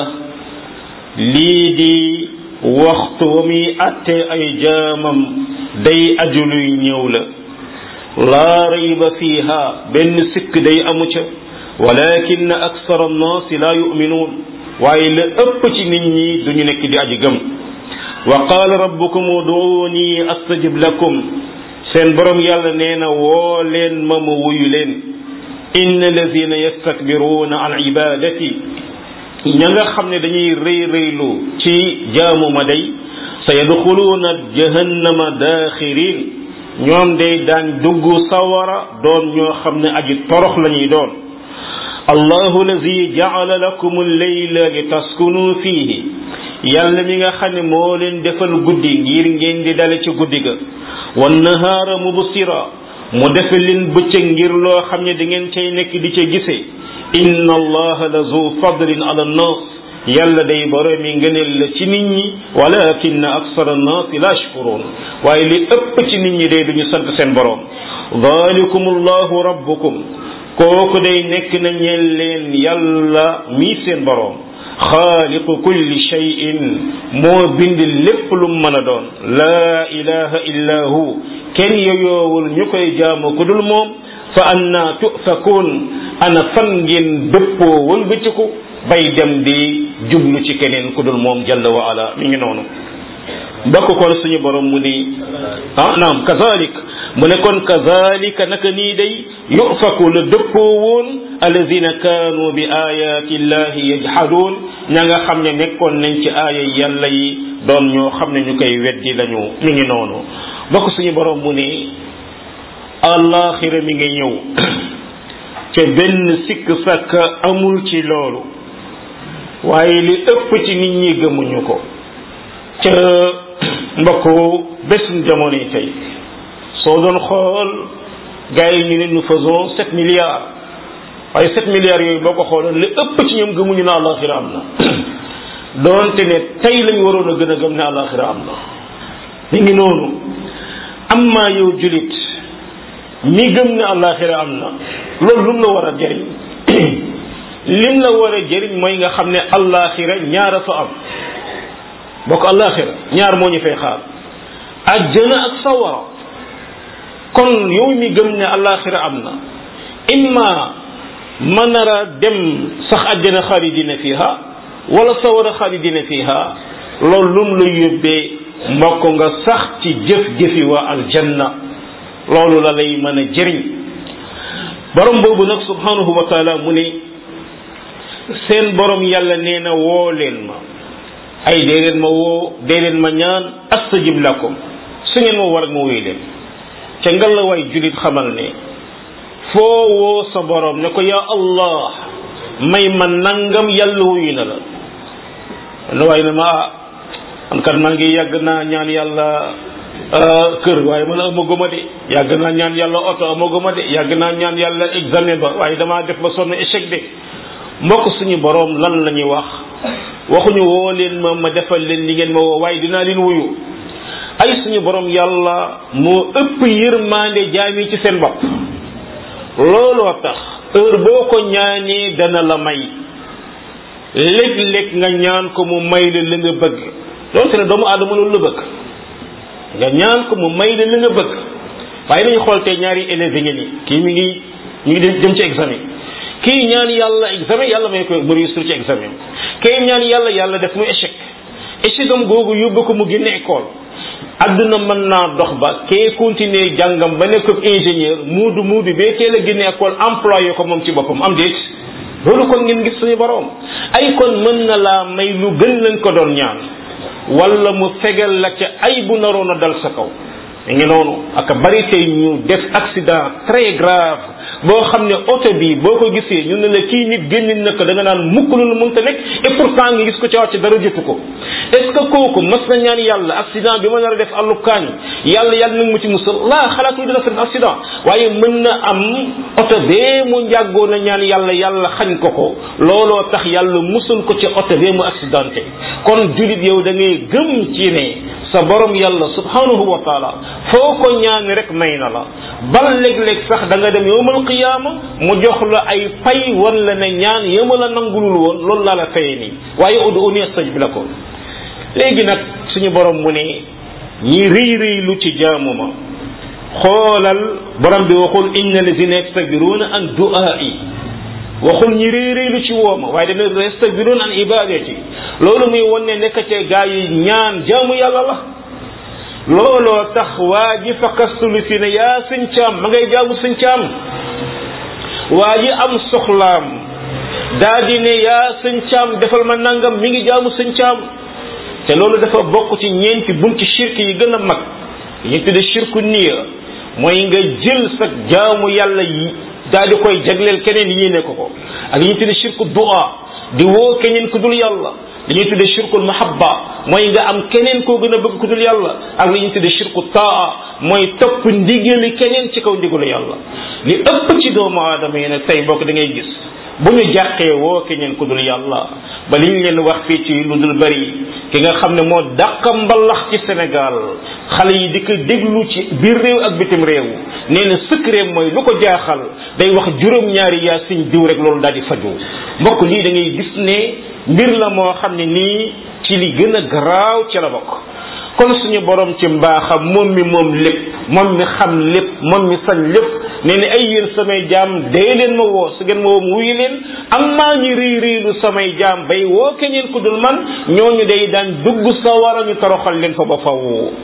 Speaker 1: lii di waxtu wa muy atte ay jaamam day aju luy ñëw la laa rayba fiiha benn sikk day amu ca walakin aksara annaasi laa yu'minuun waaye la ëpp ci nit ñi duñu nekk di aji gëm wa qaala rabbukum ud'uuni astajib lakum seen borom yàlla nee na woo leen ma ma wuyu leen inna alladhina yastakbiruna an ibadati ña nga xam ne dañuy rëy rëylu ci jaamu ma day sayadxuluuna jahannama daaxirin ñoom day daan dugg sawara doon ñoo xam ne aji torox la ñuy doon allahu alladhi ja'ala lakum al-layla litaskunu fihi yàlla mi nga xam ne moo leen defal guddi ngir ngeen di dale ci guddi ga wan nahaara mubsira mu defe leen bëccëg ngir loo xam ne da ngeen cay nekk di ca gisee inna allaha la zu fadlin ala nnas yàlla day boroomi ngëneel la ci nit ñi walakin aksara nnaasi la yashkuruun waaye li ëpp ci nit ñi day duñu sant seen boroom dhalikum allahu rabbukum kooku day nekk na ñeel leen yàlla mii seen boroom xaaliqu kulli shay'in moo bind lépp lu mën a doon laa ilaha illa hu kenn yoyoowul ñu koy jaamu ku dul moom fa anna tufakuun ana fan ngeen dëppoo wëlbatiku bay dem di jublu ci keneen ku dul moom jalla wa ala mi ngi noonu mbokk kon suñu borom mu ni ah naam kazalik mu ne kon kazalika naka nii day yufaku la dëppoo woon alladina kaanu bi ayati llahi yajhaduun ña nga xam ne nekkoon nañ ci aaya yàlla yi doon ñoo xam ne ñu koy weddi lañu mi ngi noonu bokk suñu borom mu ni alaxira mi ngi ñëw te benn sikk sàkk amul ci loolu waaye li ëpp ci nit ñi gëmuñu ko ca mbokku bés jamono yi tey soo doon xool gars yi ñu ne nous faisons sept milliards waaye sept milliards yooyu boo ko xooloon li ëpp ci ñoom gëmuñu ne alaxira am na doonte ne tey lañ waroon a gën a gëm ne alaxira am na mi ngi noonu amma yow julit mi gëm ne alaxira am na loolu lu mu la war a jëriñ lim la war a jëriñ mooy nga xam ne alaxira ñaara fa am bokk alaxira ñaar moo ñu fay xaar àjjana ak sawara kon yow mi gëm ne alaxira am na imma ma nar a dem sax àjjana xaalidina fiha wala sawara xaalidina fiha loolu lum la yóbbee mbokk nga sax ci jëf-jëfi waa aljanna loolu la lay mën a jëriñ borom boobu nag subhanahu wa taala mu ne seen borom yàlla nee na woo leen ma ay dee leen ma woo dee leen ma ñaan astajib lakum su ngeen ma war ak ma wuy leen ca ngalla waay julit xamal ne foo woo sa borom ne ko yaa allah may ma nangam yàlla wuyu na la lu waay ne ma man kat maa ngi yàgg naa ñaan yàlla kër waaye man amaguma de yàgg naa ñaan yàlla oto amaguma de yàgg naa ñaan yàlla examen ba waaye damaa def ba sonn échec de mbokk suñu borom lan la ñuy wax waxuñu woo leen ma ma defal leen li ngeen ma woo waaye dinaa leen wuyu ay suñu borom yàlla moo ëpp yërmande jaami ci seen bopp looloo tax heure boo ko ñaanee dana la may léeg-léeg nga ñaan ko mu may la li nga bëgg loolu ne doomu aadama loolu la bëgg nga ñaan ko mu may la li nga bëgg waaye nañu xool tey ñaari élèves yi ngeen ni kii mi ngi ñu ngi dem ci examen kii ñaan yàlla examen yàlla may ko mu réussir ci examen kii ñaan yàlla yàlla def mu échec échec am googu yóbbu ko mu génne école adduna mën naa dox ba kee continuer jàngam ba nekk ingénieur muudu muudu bee kee la génne école employé ko moom ci boppam am déet loolu kon ngeen gis suñu borom ay kon mën na laa may lu gën lañ ko doon ñaan wala mu fegal la ca ay bu naroon a dal sa kaw mi ngi noonu ak bari tey ñu def accident très grave boo xam ne oto bi boo ko gisee ñu ne la kii nit génn na ko da nga naan mukk lu mënta nekk et pourtant nga gis ko ca wàcc dara jotu ko est-ce que kooku mas na ñaan yàlla accident bi ma nar a def àllukaañ yàlla yàlla nag mu ci musal laa xalaatu dina fa def accident waaye mën na am oto bee mu njàggoon a ñaan yàlla yàlla xañ ko ko looloo tax yàlla musal ko ci oto bee mu accidenté kon julit yow da ngay gëm ci ne sa borom yàlla subhanahu wa taala foo ko ñaan rek may na la bal léeg-léeg sax da nga dem yowmal qiyaama mu jox la ay pay wan la ne ñaan yema la nangulul woon loolu laa la faye nii waaye ud'uuni astajib lakum léegi nag suñu borom mu ne ñi rëy rëy lu ci jaamu ma xoolal borom bi waxul inna lazina yastakbiruuna an du'aa'i waxul ñi rëy rëy lu ci wooma waaye dana yastakbiruuna an ibadati loolu muy won ne nekkatee gaa yi ñaan jaamu yàlla la looloo tax waa ji fakastulu fi ne yaa sëñ caam ma ngay jaamu sëñ caam waa ji am soxlaam daa di ne yaa sëñ caam defal ma nangam mi ngi jaamu sëñ caam te loolu dafa bokk ci ñeenti bunti shirk yi gën a mag ñu tudde shirku niya mooy nga jël sa jaamu yàlla yi daal di koy jagleel keneen yi ne ko ko ak li ñu tudde shirku du'a di woo keneen ku dul yàlla li ñuy tudde shirkul mahabba mooy nga am keneen koo gën a bëgg ku dul yàlla ak li ñuy tudde shirku taa mooy topp ndigali keneen ci kaw ndigalu yàlla li ëpp ci doomu aadama yi nag tey bokk da ngay gis bu ñu jàqee woo keneen ku dul yàlla ba li ñu leen wax fii ci lu dul bari ki nga xam ne moo dàqa mbalax ci Sénégal xale yi di ko déglu ci biir réew ak bitim réew nee na secret mooy lu ko jaaxal day wax juróom-ñaari yaa siñ diw rek loolu daal di faju mbokk lii da ngay gis ne mbir la moo xam ne nii ci li gën a garaaw ci la bokk kon suñu borom ci mbaaxam moom mi moom lépp moom mi xam lépp moom mi sañ lépp nee na ay yéen samay jaam dee leen ma woo su ngeen ma woo mu wuyu leen am maa ñu riy riilu samay jaam bay woo keneen ku dul man ñooñu day daan dugg sa war a ñu toroxal leen fa ba faw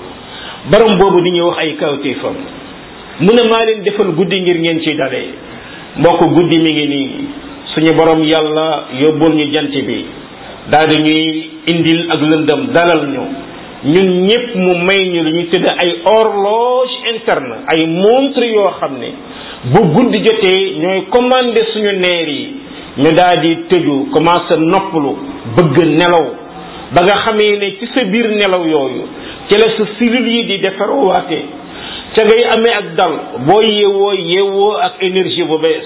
Speaker 1: borom boobu di ñuy wax ay kawtéefam mu ne maa leen defal guddi ngir ngeen ciy dalee mbokk guddi mi ngi nii suñu borom yàlla yóbbul ñu jant bi daal di ñuy indil ak lëndëm dalal ñu ñun ñëpp mu may ñu lu ñu tudde ay horloge interne ay montre yoo xam ne bu guddi jotee ñooy commandé suñu neer yi ñu daal di tëju commencé noppalu bëgg nelaw ba nga xamee ne ci sa biir nelaw yooyu ci la sa cellules yi di defarwaate ca ngay amee ak dal boo yeewoo yeewoo ak énergie bu bees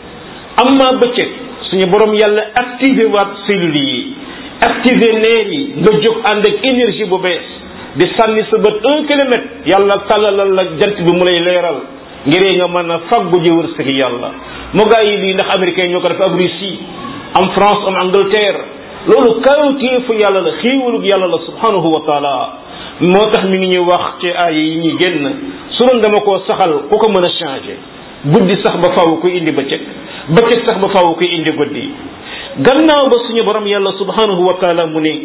Speaker 1: am maa bëccëg suñu borom yàlla activé waat cellules yi activé neer yi nga jóg ànd ak énergie bu bees di sànni sa bët un kilomètre yàlla tàllalal la jant bi mu lay leeral ngir nga mën a faggu ji wërsëg yàlla mu gaa yi lii ndax américain ñoo ko def ab Russie am France am Angleterre loolu kawtéefu yàlla la xiiwalug yàlla la subhanahu wa taala moo tax mi ngi ñuy wax ci aaya yi ñu génn su doon dama koo saxal ku ko mën a changé guddi sax ba faaw kuy indi bëccëg bëccëg sax ba faaw kuy indi guddi gannaaw ba suñu borom yàlla subhanahu wa taala mu ne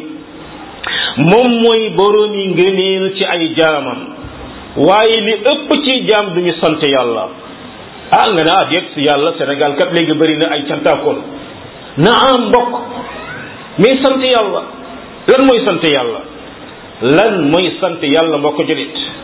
Speaker 1: moom mooy borom yi ngëneel ci ay jaamam waaye li ëpp ci jaam duñu sant yàlla ah nga ne ah déet si yàlla Sénégal kat léegi bëri na ay cantaakoon na am mbokk mais sant yàlla lan mooy sant yàlla lan mooy sant yàlla mbokk julit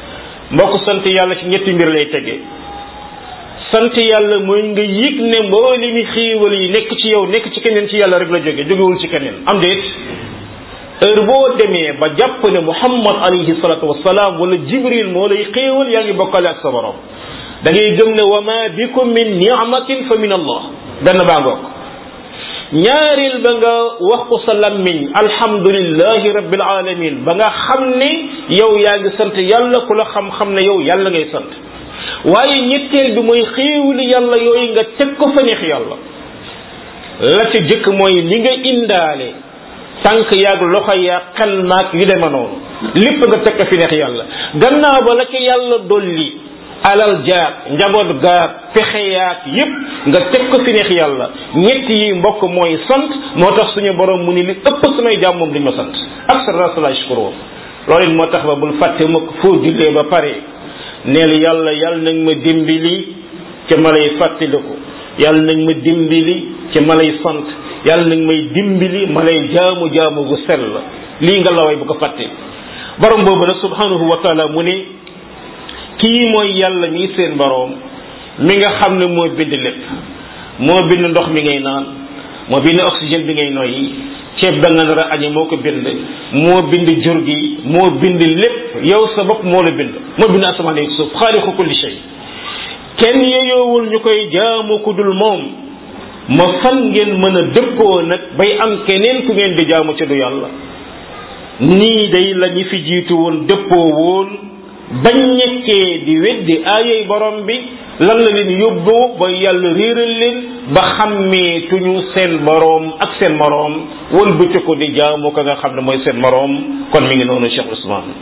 Speaker 1: mbokk sant yàlla ci ñetti mbir lay tege sant yàlla mooy nga yëg ne mbooli mi xiiwal yi nekk ci yow nekk ci keneen ci yàlla rek la jóge jógewul ci keneen am déet heure boo demee ba jàpp ne muhammad alayhi salatu wasalaam wala jibril moo lay xéewal yaa ngi bokkale ak sa borom da ngay gëm ne wa ma bikum min ni'matin fa min allah benn baa ngoog ñaareel ba nga wax ko sa lammiñ alhamdulillahi rabbil alamin ba nga xam ne yow yaa ngi sant yàlla ku la xam-xam ne yow yàlla ngay sant waaye ñetteel bi mooy xéewali yàlla yooyu nga teg ko fa neex yàlla la ca jëkk mooy li nga indaale tànk yaag loxo yaag xel maag yu dema noonu lépp nga teg ko fi neex yàlla gannaaw ba la ca yàlla dolli alal jaag njaboot gaag pexe yaag yépp nga teg ko fi neex yàlla ñett yi mbokk mooy sant moo tax suñu borom mu ni li ëpp samay jaam moom duñ ma sant aksar nas la shukuru loolu it moo tax ba bul fàtte ma ko foo jullee ba pare neel yàlla yàlla nag ma dimbali ca ma lay fàttaliku yàlla nag ma dimbali ca ma lay sant yàlla nag may dimbali ma lay jaamu jaamu gu sell lii nga la way bu ko fàtte borom boobu nag subhanahu wa taala mu ne kii mooy yàlla mi seen borom mi nga xam ne moo bind lépp moo bind ndox mi ngay naan moo bind oxygène bi ngay noyyi ceeb da nga nar a añe moo ko bind moo bind jur gi moo bind lépp yow sa bopp moo la bind moo bind asamaan ak suuf xaaliqu kulli shay kenn yeyoowul ñu koy jaamu ku dul moom ma fan ngeen mën a dëppoo nag bay am keneen ku ngeen di jaamu ci du yàlla nii day la ñu fi jiitu woon dëppoo woon bañ ñekkee di weddi aayay borom bi lan la leen yóbbu ba yàlla réeral leen ba xàmmee tuñu seen boroom ak seen moroom wëlbati ko di jaamu ka nga xam ne mooy seen moroom kon mi ngi noonu Cheikh Ousmane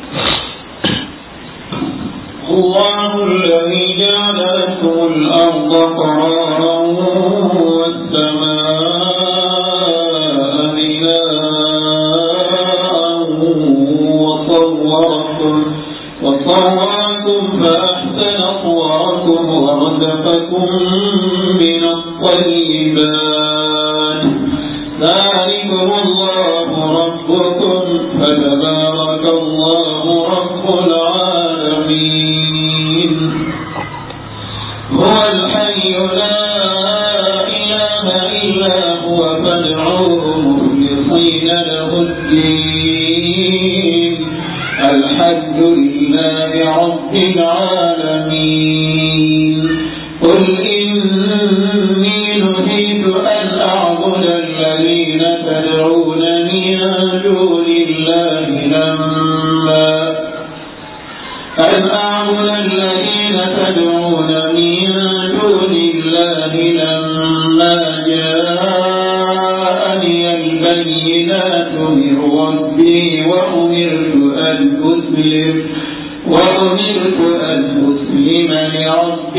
Speaker 2: الله الذي جعل لكم الأرض قرارا والسماء بناء وصوركم وصوركم فأحسن صوركم ورزقكم من الطيبات ذلكم الله ربكم فتبارك الله رب العالمين هو الحي لا إله إلا هو فادعوه مخلصين له الدين الحمد لله رب العالمين قل إني نهيت أن أعبد الذين تدعون من دون الله لما أن أعبد الذين تدعون من دون الله لما جاءني البينات من ربي وأمرت أن أسلم وأمرت أن أسلم لرب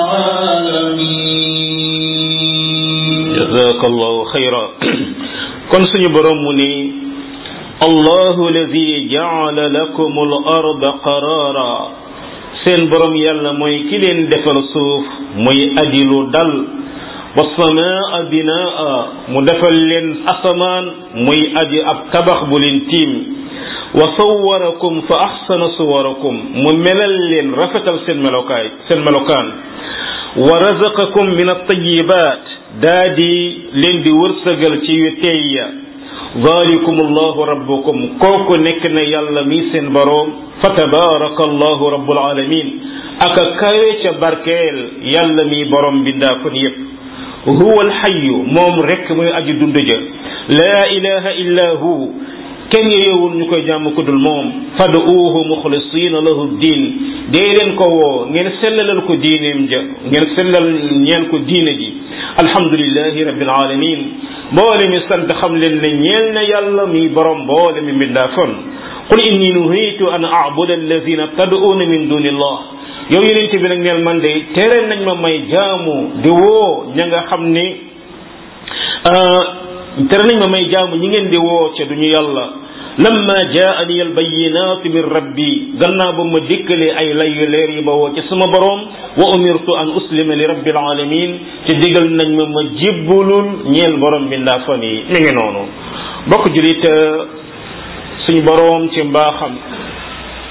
Speaker 2: العالمين
Speaker 1: جزاك الله خيرا كن سني برمني الله الذي جعل لكم الأرض قرارا سين برم يالا موي كي لين ديفال سوف موي اديلو دال والسماء بناء مو ديفال لين اسمان موي ادي اب تبخ بولين تيم وصوركم فاحسن صوركم مو ملال لين رافتال سين ملوكاي سين ملوكان ورزقكم من الطيبات دادي لين دي ورسغال تي يتيا ذلكم الله ربكم كوكو نكنا يالا مي سين بروم فتبارك الله رب العالمين اكا كايتش باركيل يالا مي بروم بندا كون ييب هو الحي موم رek moy aji dunduja la ilaha illa hu ken yewul ñukoy jamm ko dul mom fad'uhu mukhlisina lahu din de len ko wo ngeen sellalal ko diineem ja ngeen sellal ñeen ko diine ji alhamdulillahi rabbil alamin boole mi sant xam leen ne ñeel na yàlla mi borom boole mi mbindaa fon qul inni nuhitu an a'buda alladhina tad'una min dunillah yow yonent bi nag neel man de tere nañ ma may jaamu di woo ña nga xam ne tere nañ ma may jaamu ñi ngeen di woo ca duñu yàlla lamma jaani albayinatu min rabbi gannaaw ba ma dikkalee ay layu leer yi ba woo ci sama borom wa umirtu an uslima li rabbil alamin te digal nañ ma ma jébbulul ñeel borom bi ndaa fan yi mi ngi noonu bokk julit suñu borom ci mbaaxam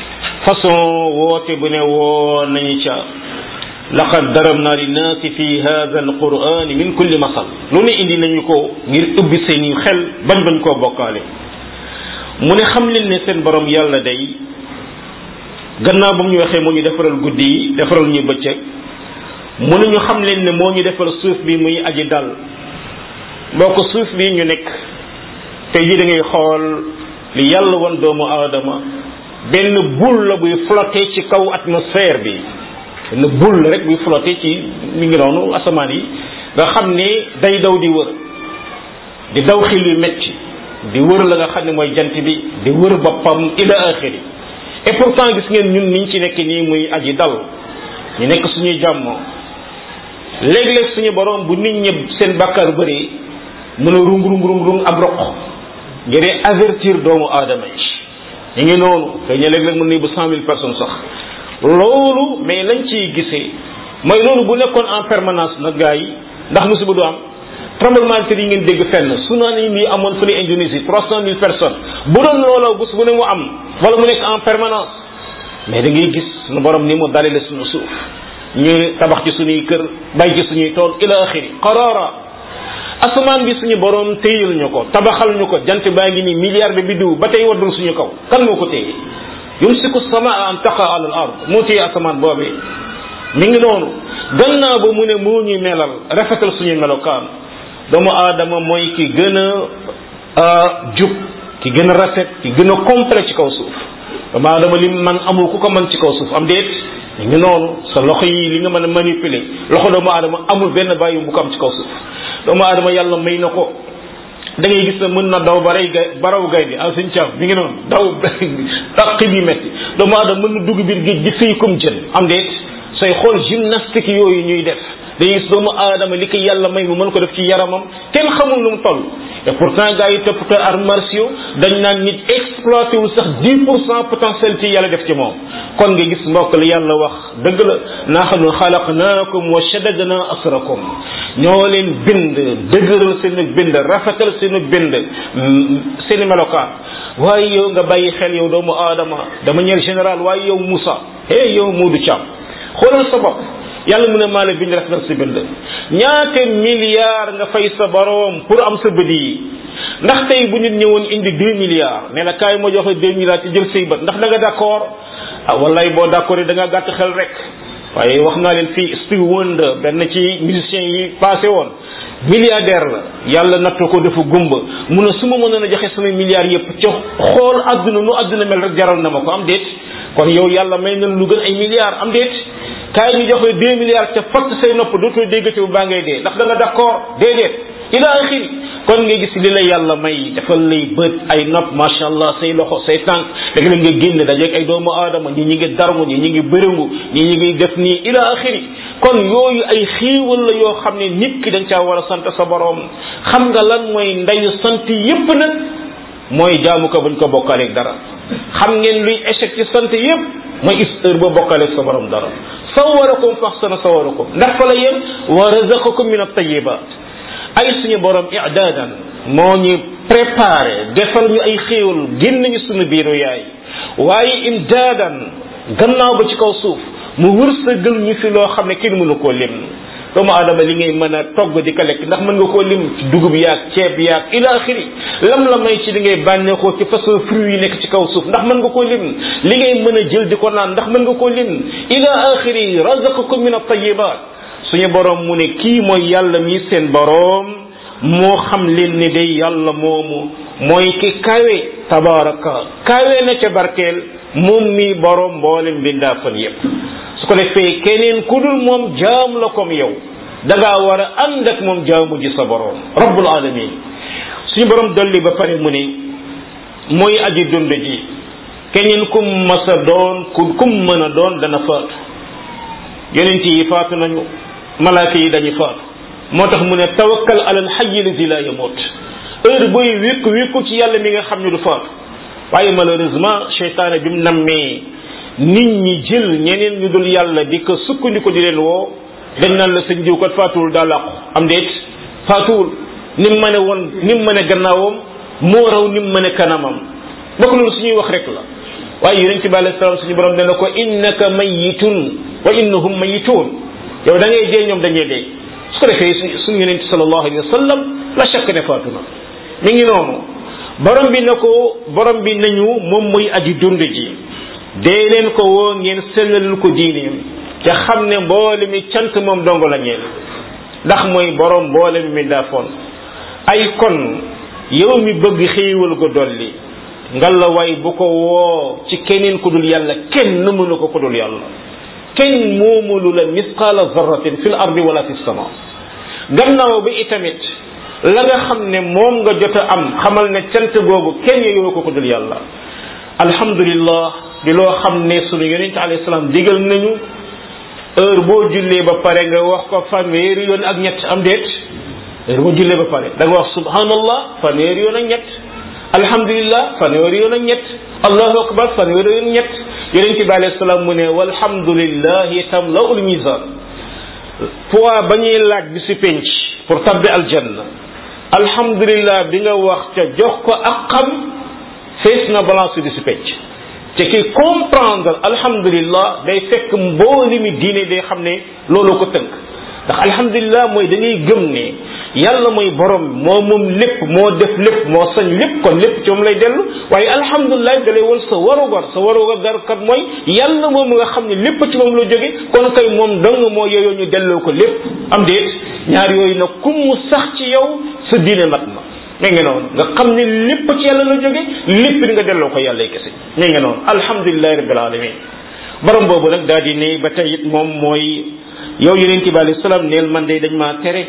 Speaker 1: façon woote bu ne woo nañu ca laqad darabna linnaasi fi hadha alquran min kulli masal lu ne indi nañu ko ngir ubbi seeni xel bañ bañ koo bokkaale mu ne xam leen ne seen borom yàlla day gannaaw ba mu ñu waxee moo ñu defaral guddi yi defaral ñu bëccëg mu ne ñu xam leen ne moo ñu defal suuf bi muy aji dal boo ko suuf bi ñu nekk tey ji da ngay xool li yàlla wan doomu aadama benn boule la buy flotter ci kaw atmosphère bi benn boule la rek buy flotter ci mi ngi noonu asamaan yi nga xam ne day daw di wër di daw xil yu metti di wër la nga xam ne mooy jant bi di wër boppam ila axiri et pourtant gis ngeen ñun niñ ci nekk nii muy aji dal ñu nekk suñuy jàmm léeg-léeg suñu borom bu nit ñëpp seen bàkkaar bëri mën a rung rung rung rung ab roq ngir avertir doomu aadama yi ñu ngi noonu xëy na léeg-léeg mën nañu ba cent mille personnes sax loolu mais lañ ciy gisee mooy loolu bu nekkoon en permanence nag gars yi ndax musiba du am tremblement de terre yi ngeen dégg fenn tsunami yi amoon fële Indonésie trois cent mille personnes bu doon loola bés bu ne mu am wala mu nekk en permanence mais da ngay gis nu borom ni mu dalale suñu suuf ñu tabax ci suñuy kër bay ci suñuy tool ila axiri qarara asamaan bi suñu borom téyal ñu ko tabaxal ñu ko jant baa ngi ni milliard de biddiw ba tey waddul suñu kaw kan moo ko téye yumsiku samaa an taqa ala al ard moo téye asamaan boobee mi ngi noonu gannaaw ba mu ne moo ñuy melal rafetal suñu melokaan doomu aadama mooy ki gën a jub ki gën a rafet ki gën a complet ci kaw suuf doomu aadama li man amul ku ko mën ci kaw suuf am déet mi ngi noonu sa loxo yi li nga mën a manipuler loxo doomu aadama amul benn bàyyi bu ko am ci kaw suuf doomu aadama yàlla may na ko da ngay gis ne mën na daw ba rey gay baraw gay bi al suñ caam mi ngi noonu daw taqi bi metti doomu aadama mën na dugg biir géej di fii comme jën am déet say xool gymnastique yooyu ñuy def dañuy gis doomu aadama li ko yàlla may mu mën ko def ci yaramam kenn xamul lu mu toll et pourtant gars yi toppatoo arts martiaux dañ naan nit exploité wul sax dix pour cent potentialité yàlla def ci moom kon nga gis mbokk li yàlla wax dëgg la nahnu xalaqnaakum wa shaddadna asrakum ñoo leen bind dëgëral seen bind rafetal seen bind seen melokaan waaye yow nga bàyyi xel yow doomu aadama de manière générale waaye yow Moussa hey yow Modou Thiam xoolal sa bopp yàlla mu ne maa la bind rafetal sa bind ñaata milliards nga fay sa borom pour am sa bët yi ndax tey bu nit ñëwoon indi deux milliards nee na kaay moo joxe deux milliards ci jël say bët ndax da nga d'accord ah wallaay boo d'accord yi da nga gàtt xel rek waaye wax naa leen fii Stevie Wonder benn ci musiciens yi passé woon milliardaire la yàlla nattu ko dafa gumba mu ne su ma mënoon a joxe sama milliards yëpp ca xool adduna nu adduna mel rek jaral na ma ko am déet kon yow yàlla may na lu gën ay milliards am déet kaay ñu joxe deux milliards ca fatt say nopp dootoo déggati bu baa ngay dee ndax da nga d'accord déedéet ila axiri kon nga gis li la yàlla may dafa lay bët ay nopp macha allah say loxo say tànk da nga nga génn dajeeg ay doomu aadama ñi ñi ngi darmu ñi ñi ngi bërëngu ñi ñi ngi def nii ila axiri kon yooyu ay xiiwal la yoo xam ne nit ki dañ caa war a sant sa borom xam nga lan mooy ndeyu sant yépp nag mooy jaamu ko buñ ko bokkaaleeg dara xam ngeen luy échec ci sant yépp mooy is heure ba bokkaaleeg sa borom dara sawarakum fa ahsana sawarakum ndax fa la yem wa razaqakum min at-tayyibat ay suñu borom i'dadan moo ñu préparé defal ñu ay xéewal génn ñu suñu biiru yaay waaye imdaadan gannaaw ba ci kaw suuf mu wërsëgal ñu fi loo xam ne kenn mënu koo lim doomu aadama li ngay mën a togg di ko lekk ndax mën nga koo lim ci dugub yaag ceeb yaag ila axiri lam la may ci li ngay bànneexoo ci façon fruit yi nekk ci kaw suuf ndax mën nga koo lim li ngay mën a jël di ko naan ndax mën nga koo lim ila axiri razaqakum min at-tayyibat suñu borom mu ne kii mooy yàlla mi seen borom moo xam leen ni day yàlla moomu mooy ki kawe tabaraka kawe na ca barkeel moom mi borom mboolem mbindaa fan yépp su ko defee keneen ku dul moom jaam la comme yow da ngaa war a ànd ak moom jaamu ji sa borom rabbul alamin suñu borom dolli ba pare mu ne mooy aji dund ji keneen kum masa doon ku kum mën a doon dana faatu yonent yi faatu nañu malaaka yi dañuy faatu moo tax mu ne tawakkal alal hayyi allazi la yamut heure booy wékku wékku ci yàlla mi nga xam ne du faatu waaye malheureusement seytaane bi mu nammee nit ñi jël ñeneen ñu dul yàlla di ko sukkandiku di leen woo dañ naan la sëñ jiw kat faatuwul daa làqu am déet faatuwul ni mu mën a woon ni mu mën a gannaawam moo raw ni mu mën a kanamam bokk loolu suñuy wax rek la waaye yonent bi alayhi salaam suñu borom dana ko innaka mayitun wa innahum mayitun yow da ngay dee ñoom dañuy dee su ko defee suñu yonent sallallahu alayhi wa sallam la chaque ne faatu na mi ngi noonu borom bi na ko borom bi nañu moom muy aji dund ji dee leen ko woo ngeen sellalul ko diineem te xam ne mboole mi cant moom dongo la ñeel ndax mooy borom mboole mi mi daafoon ay kon yow mi bëgg xéewal ko dolli ngalla waay bu ko woo ci keneen ku dul yàlla kenn mënu ko ku dul yàlla kenn moomulu la misqaala zarratin fil ardi wala fis sama gannaaw bi itamit la nga xam ne moom nga jot a am xamal ne cant googu kenn yeyoo ko ku dul yàlla alhamdulillah di loo xam ne sunu yonent alayhi salaam digal nañu heure boo jullee ba pare nga wax ko fanweeri yoon ak ñett am déet heure boo jullee ba pare da nga wax subhanallah fanweeri yoon ak ñett alhamdulillah fanweeri yoon ak ñett allahu akbar fanweeri yoon ak ñett yonent bi alayhi salaam mu ne walhamdulillahi tamla'ul mizan poids ba ñuy laaj bi si penc pour tabbi aljanna alhamdulillah bi nga wax ca jox ko ak xam fees na balance bi si penc te ki comprendre alhamdulillah day fekk mbooli mi diine day xam ne loolu ko tënk ndax alhamdulillah mooy dañuy gëm ne yàlla mooy borom moo moom lépp moo def lépp moo sañ lépp kon lépp ci moom lay dellu waaye alhamdulillah da lay wal sa warugar sa warugar kat mooy yàlla moom nga xam ne lépp ci moom la jóge kon kay moom dong moo yooyu ñu delloo ko lépp am déet ñaar yooyu nag ku mu sax ci yow sa diine mat na ne ngi noonu nga xam ne lépp ci yàlla la jóge lépp di nga delloo ko yàlla kese ne ngi noonu alhamdulillahi rabbil alamin borom boobu nag daal di ne ba tey it moom mooy yow yonent bi alayhi salaam neel man de dañ maa tere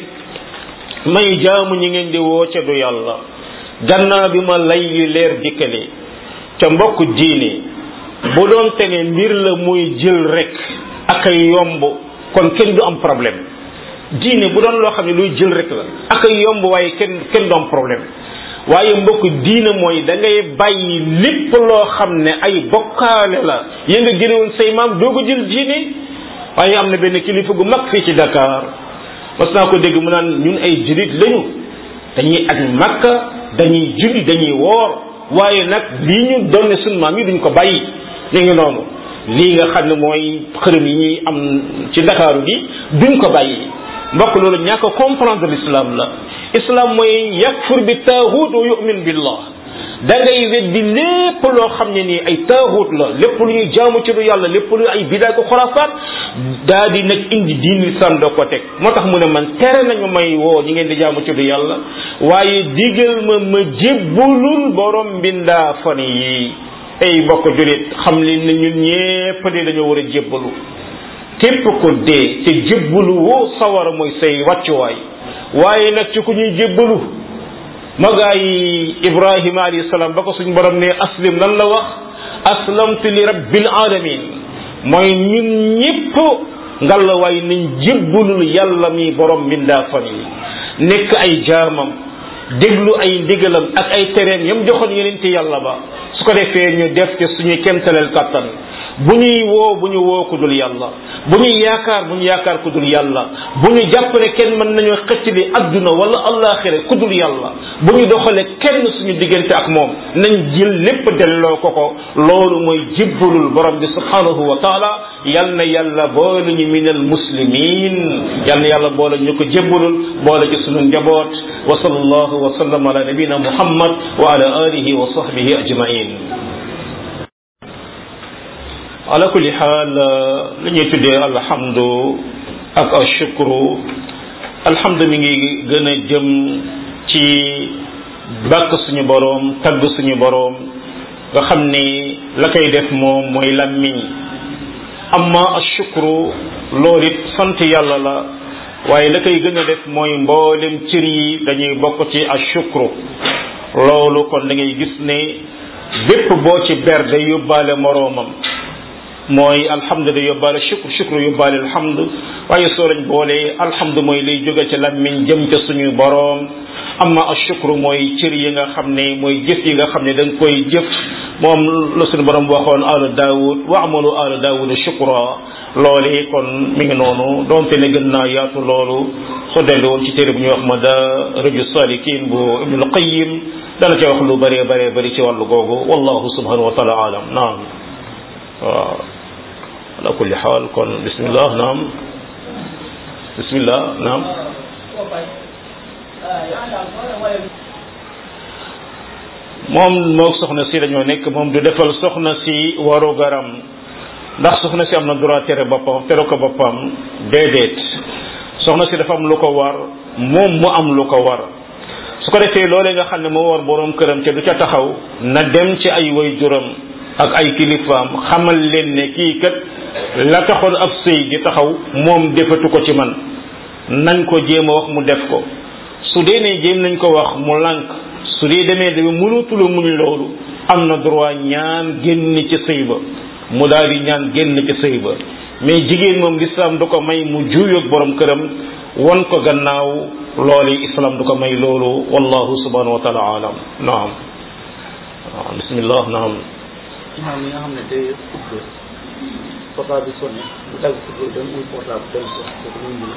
Speaker 1: may jaamu ñi ngeen di woo ca du yàlla gannaaw bi ma lay yu leer dikkale ca mbokk diine bu doon te ne mbir la muy jël rek ak ay yomb kon kenn du am problème diine bu doon loo xam ne luy jël rek la ak ay yomb waaye kenn kenn du am problème waaye mbokk diine mooy da ngay bàyyi lépp loo xam ne ay bokkaale la ya nga jële woon say maam doo ko jël diine waaye am na benn kilifa gu mag fii ci Dakar mas naa ko dégg mu naan ñun ay jullit lañu dañuy aj Makka dañuy julli dañuy woor waaye nag lii ñu doon suñu maam yi duñ ko bàyyi ñu ngi noonu lii nga xam ne mooy xërëm yi ñuy am ci Ndakaaru gi duñ ko bàyyi mbokk loolu ñàkk a comprendre l'islam la islam mooy yakfur bi taaxut wa yu'min billah da ngay weddi lépp loo xam ne nii ay taaxut la lépp lu ñuy jaamu ci lu yàlla lépp lu ay bidaa ko xuraafaat daa di nag indi diin lislam doo ko teg moo tax mu ne man tere nañu may woo ñi ngeen di jaamu ci lu yàlla waaye digal ma ma jébbulul borom mbindaa fan yi ay bokk julit xam leen ne ñun ñépp de dañoo war a jébbalu képp ko dee te jébbalu woo sawara mooy say wàccuwaay waaye nag ci ku ñuy jébbalu magaa yi Ibrahima alayhi salaam ba ko suñ borom ne aslim lan la wax aslamtu li rabbil alamin mooy ñun ñépp ngalla waaye nañ jébbalul yàlla mi borom mbindaa fan yi nekk ay jaamam déglu ay ndigalam ak ay tereem yam joxoon yenente yàlla ba su ko defee ñu def te suñuy kemtaleel kattan bu ñuy woo bu ñu woo ku dul yàlla bu ñuy yaakaar bu ñu yaakaar ku dul yàlla bu ñu jàpp ne kenn mën nañoo xëccali adduna wala allaaxira ku dul yàlla bu ñu doxalee kenn suñu diggante ak moom nañ jël lépp delloo ko ko loolu mooy jébbalul borom bi subhanahu wa taala yal na yàlla boole ñu minal muslimin yal na yàlla boole ñu ko jébbalul boole ci suñu njaboot wa sallallahu wa sallam ala nabina muhammad wa ala alihi wa sahbihi ajmain ala kulli xaal li ñuy tuddee alhamdu ak ashukru alhamdu mi ngi gën a jëm ci bàkk suñu boroom tagg suñu boroom nga xam ni la koy def moom mooy làmmiñ amma ashukru loolu it sant yàlla la waaye la koy gën a def mooy mboolem cër yi dañuy bokk ci ashukru loolu kon da ngay gis ne bépp boo ci ber day yóbbaale moroomam mooy alhamdu da yóbbaale shukr shukr yóbbaale alhamdu waaye soo lañ boolee alhamdu mooy lay jóge ca làmmiñ jëm ca suñu boroom amma ashukru mooy cër yi nga xam ne mooy jëf yi nga xam ne da nga koy jëf moom la suñu boroom waxoon alu daawud wa amalu alu daawud shukra loolee kon mi ngi noonu donte ne gën naa yaatu loolu soo dellu woon ci téere bu ñuy wax Madaariju Saalikiin bu Ibnul Qayyim dana ca wax lu bëree bëree bëri ci wàllu googu wallahu subhanahu wa taala alam naam waaw ala kulli xaal kon bismillah naam bismillah naam moom moo soxna si dañoo nekk moom du defal soxna si waru garam ndax soxna si am na droit tere boppam tere ko boppam déedéet soxna si dafa am lu ko war moom mu am lu ko war su ko defee loolee nga xam ne moo war boroom këram te du ca taxaw na dem ci ay waajuram ak ay kilifaam xamal leen ne kii kat la taxoon ab sëy di taxaw moom defatu ko ci man nañ ko jéem a wax mu def ko su dee ne jéem nañ ko wax mu lànk su dee demee dama mënatula muñ loolu am na droit ñaan génn ci sëy ba mu daal di ñaan génn ci sëy ba mais jigéen moom lislaam du ko may mu juuyoog borom këram won ko gannaaw loolu islam du ko may loolu wallahu subhanahu wa taala alam naam waaw bismillah naam
Speaker 3: imaam yi nga xam ne day xutba portable bi sonné bu dagg xutba dem muy portable dem ko muy mbir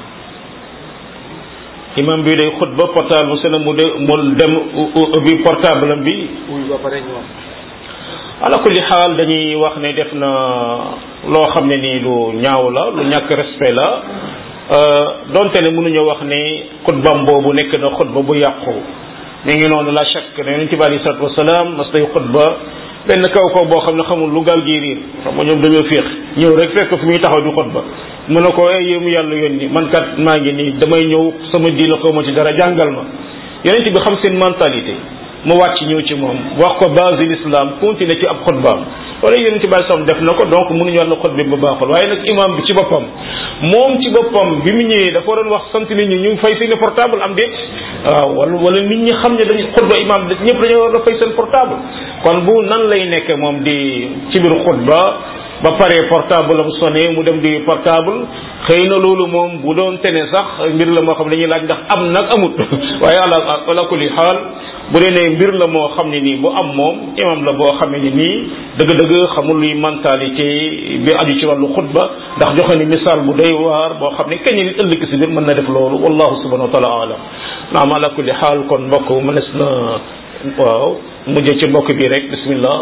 Speaker 1: imam bi day xutba portable bu sonné mu de mu dem ubbi portable am bi
Speaker 3: muy ba pare ñu wax
Speaker 1: ala kulli xaal dañuy wax ne def na loo xam ne nii lu ñaaw la lu ñàkk respect la donte ne mënuñu wax ne xutbam boobu nekk na xutba bu yàqu mi ngi noonu la chak ne yonent bi alei salatu wasalaam mas day xutba benn kaw kaw boo xam ne xamul lu gaal gi riir xam nga ñoom dañoo féex ñëw rek fekk fi muy taxaw di xutba mu ne ko ay yow mu yàlla yónni man kat maa ngi nii damay ñëw sama diina xaw ma ci dara jàngal ma yonent bi xam seen mentalité mu wàcc ñëw ci moom wax ko base l'islam continuer ci ab xutbaam wala yonent bi sam def na ko donc mënuñu wax na xutba bi ba baaxul waaye nag imam bi ci boppam moom ci boppam bi mu ñëwee dafa waroon wax sant nit ñi ñu fay seen portable am déet waaw wala wala nit ñi xam ne dañu xutba imam ñëpp dañoo war a fay seen portable kon bu nan lay nekk moom di ci biir xutba ba pare portable am sonné mu dem di portable xëy na loolu moom bu doon tene sax mbir la moo xam ne dañuy laaj ndax am nag amut waaye ala ala kulli xaal bu dee ne mbir la moo xam ne nii bu am moom imam la boo xam ne nii dëgg-dëgg xamul luy mentalité bi aju ci wàllu xutba ndax joxe ni misaal bu doy waar boo xam ne kañ nit ëllëg si biir mën na def loolu wallahu subhanahu wa taala alam naam ala kulli xaal kon mbokk mënees na waaw mujjee ci mbokk bi rek bismillah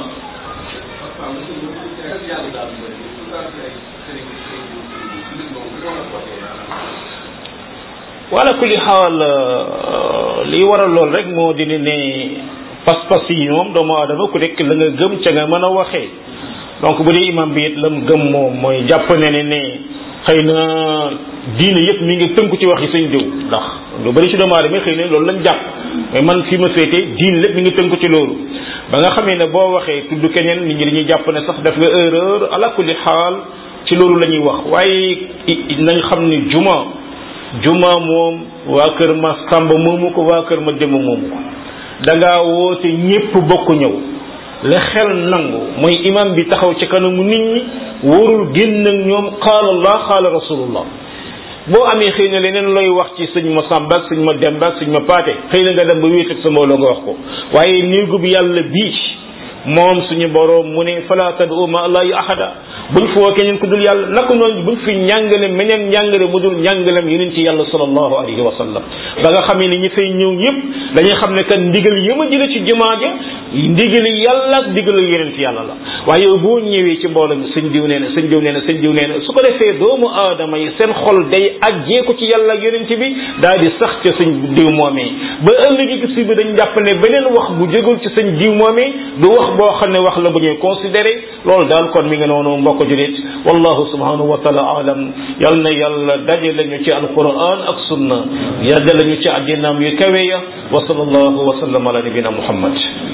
Speaker 1: wala kulli xaal li waral lool rek moo di ne pas-pas yi ñoom doomu aadama ku nekk la nga gëm ca nga mën a waxee donc bu dee imam bi it lam gëm moom mooy jàpp ne ne ne xëy na diine yëpp mi ngi tënku ci wax yi sëñ diw ndax lu bari ci doomu aadama xëy na loolu lañ jàpp mais man fi ma féete diine lépp mi ngi tënku ci loolu ba nga xamee ne boo waxee tudd keneen nit ñi dañuy jàpp ne sax def nga erreur ala kulli xaal ci loolu la ñuy wax waaye nañ xam ni juma juma moom waa kër ma sàmba moomu ko waa kër ma dem moomu ko da ngaa woote ñépp bokk ñëw la xel nangu mooy imam bi taxaw ci kanamu nit ñi warul génn ak ñoom qaala allah qaala rasulullah boo amee xëy na leneen looy wax ci sëñ ma sàmba ak sëñ ma demba ak sëñ ma paate xëy na nga dem ba wéet ak sa mbooloo nga wax ko waaye néegu bi yàlla bii moom suñu boroom mu ne fala tad'u ma allahi ahada buñ fa woo keneen ku dul yàlla naka noonu buñ fi njàngale meneen njàngale mu dul njàngalem yeneen ci yàlla sallallahu alayhi wa sallam ba nga xamee ne ñi fay ñëw ñëpp dañuy xam ne kan ndigal yi ma jële ci jumaa ja ndigali yàlla ak ndigal yeneen ci yàlla la waaye yow boo ñëwee ci mbooloo mi sëñ diw nee na sëñ diw nee na sëñ diw nee na su ko defee doomu aadama yi seen xol day ajjee ko ci yàlla ak yeneen ci bi daal di sax ca sëñ diw moomee ba ëllëgi si bi dañ jàpp ne beneen wax bu jógul ci sëñ diw moomee du wax boo xam ne wax la bu ñuy considéré loolu daal kon mi ngi noonu mbokk julit wallahu subhanahu wa taala alam yal na yàlla daje lañu ci alquran ak sunna yàlla lañu ci addinaam yu kawe ya wa sallallahu wa sallam ala nabina muhammad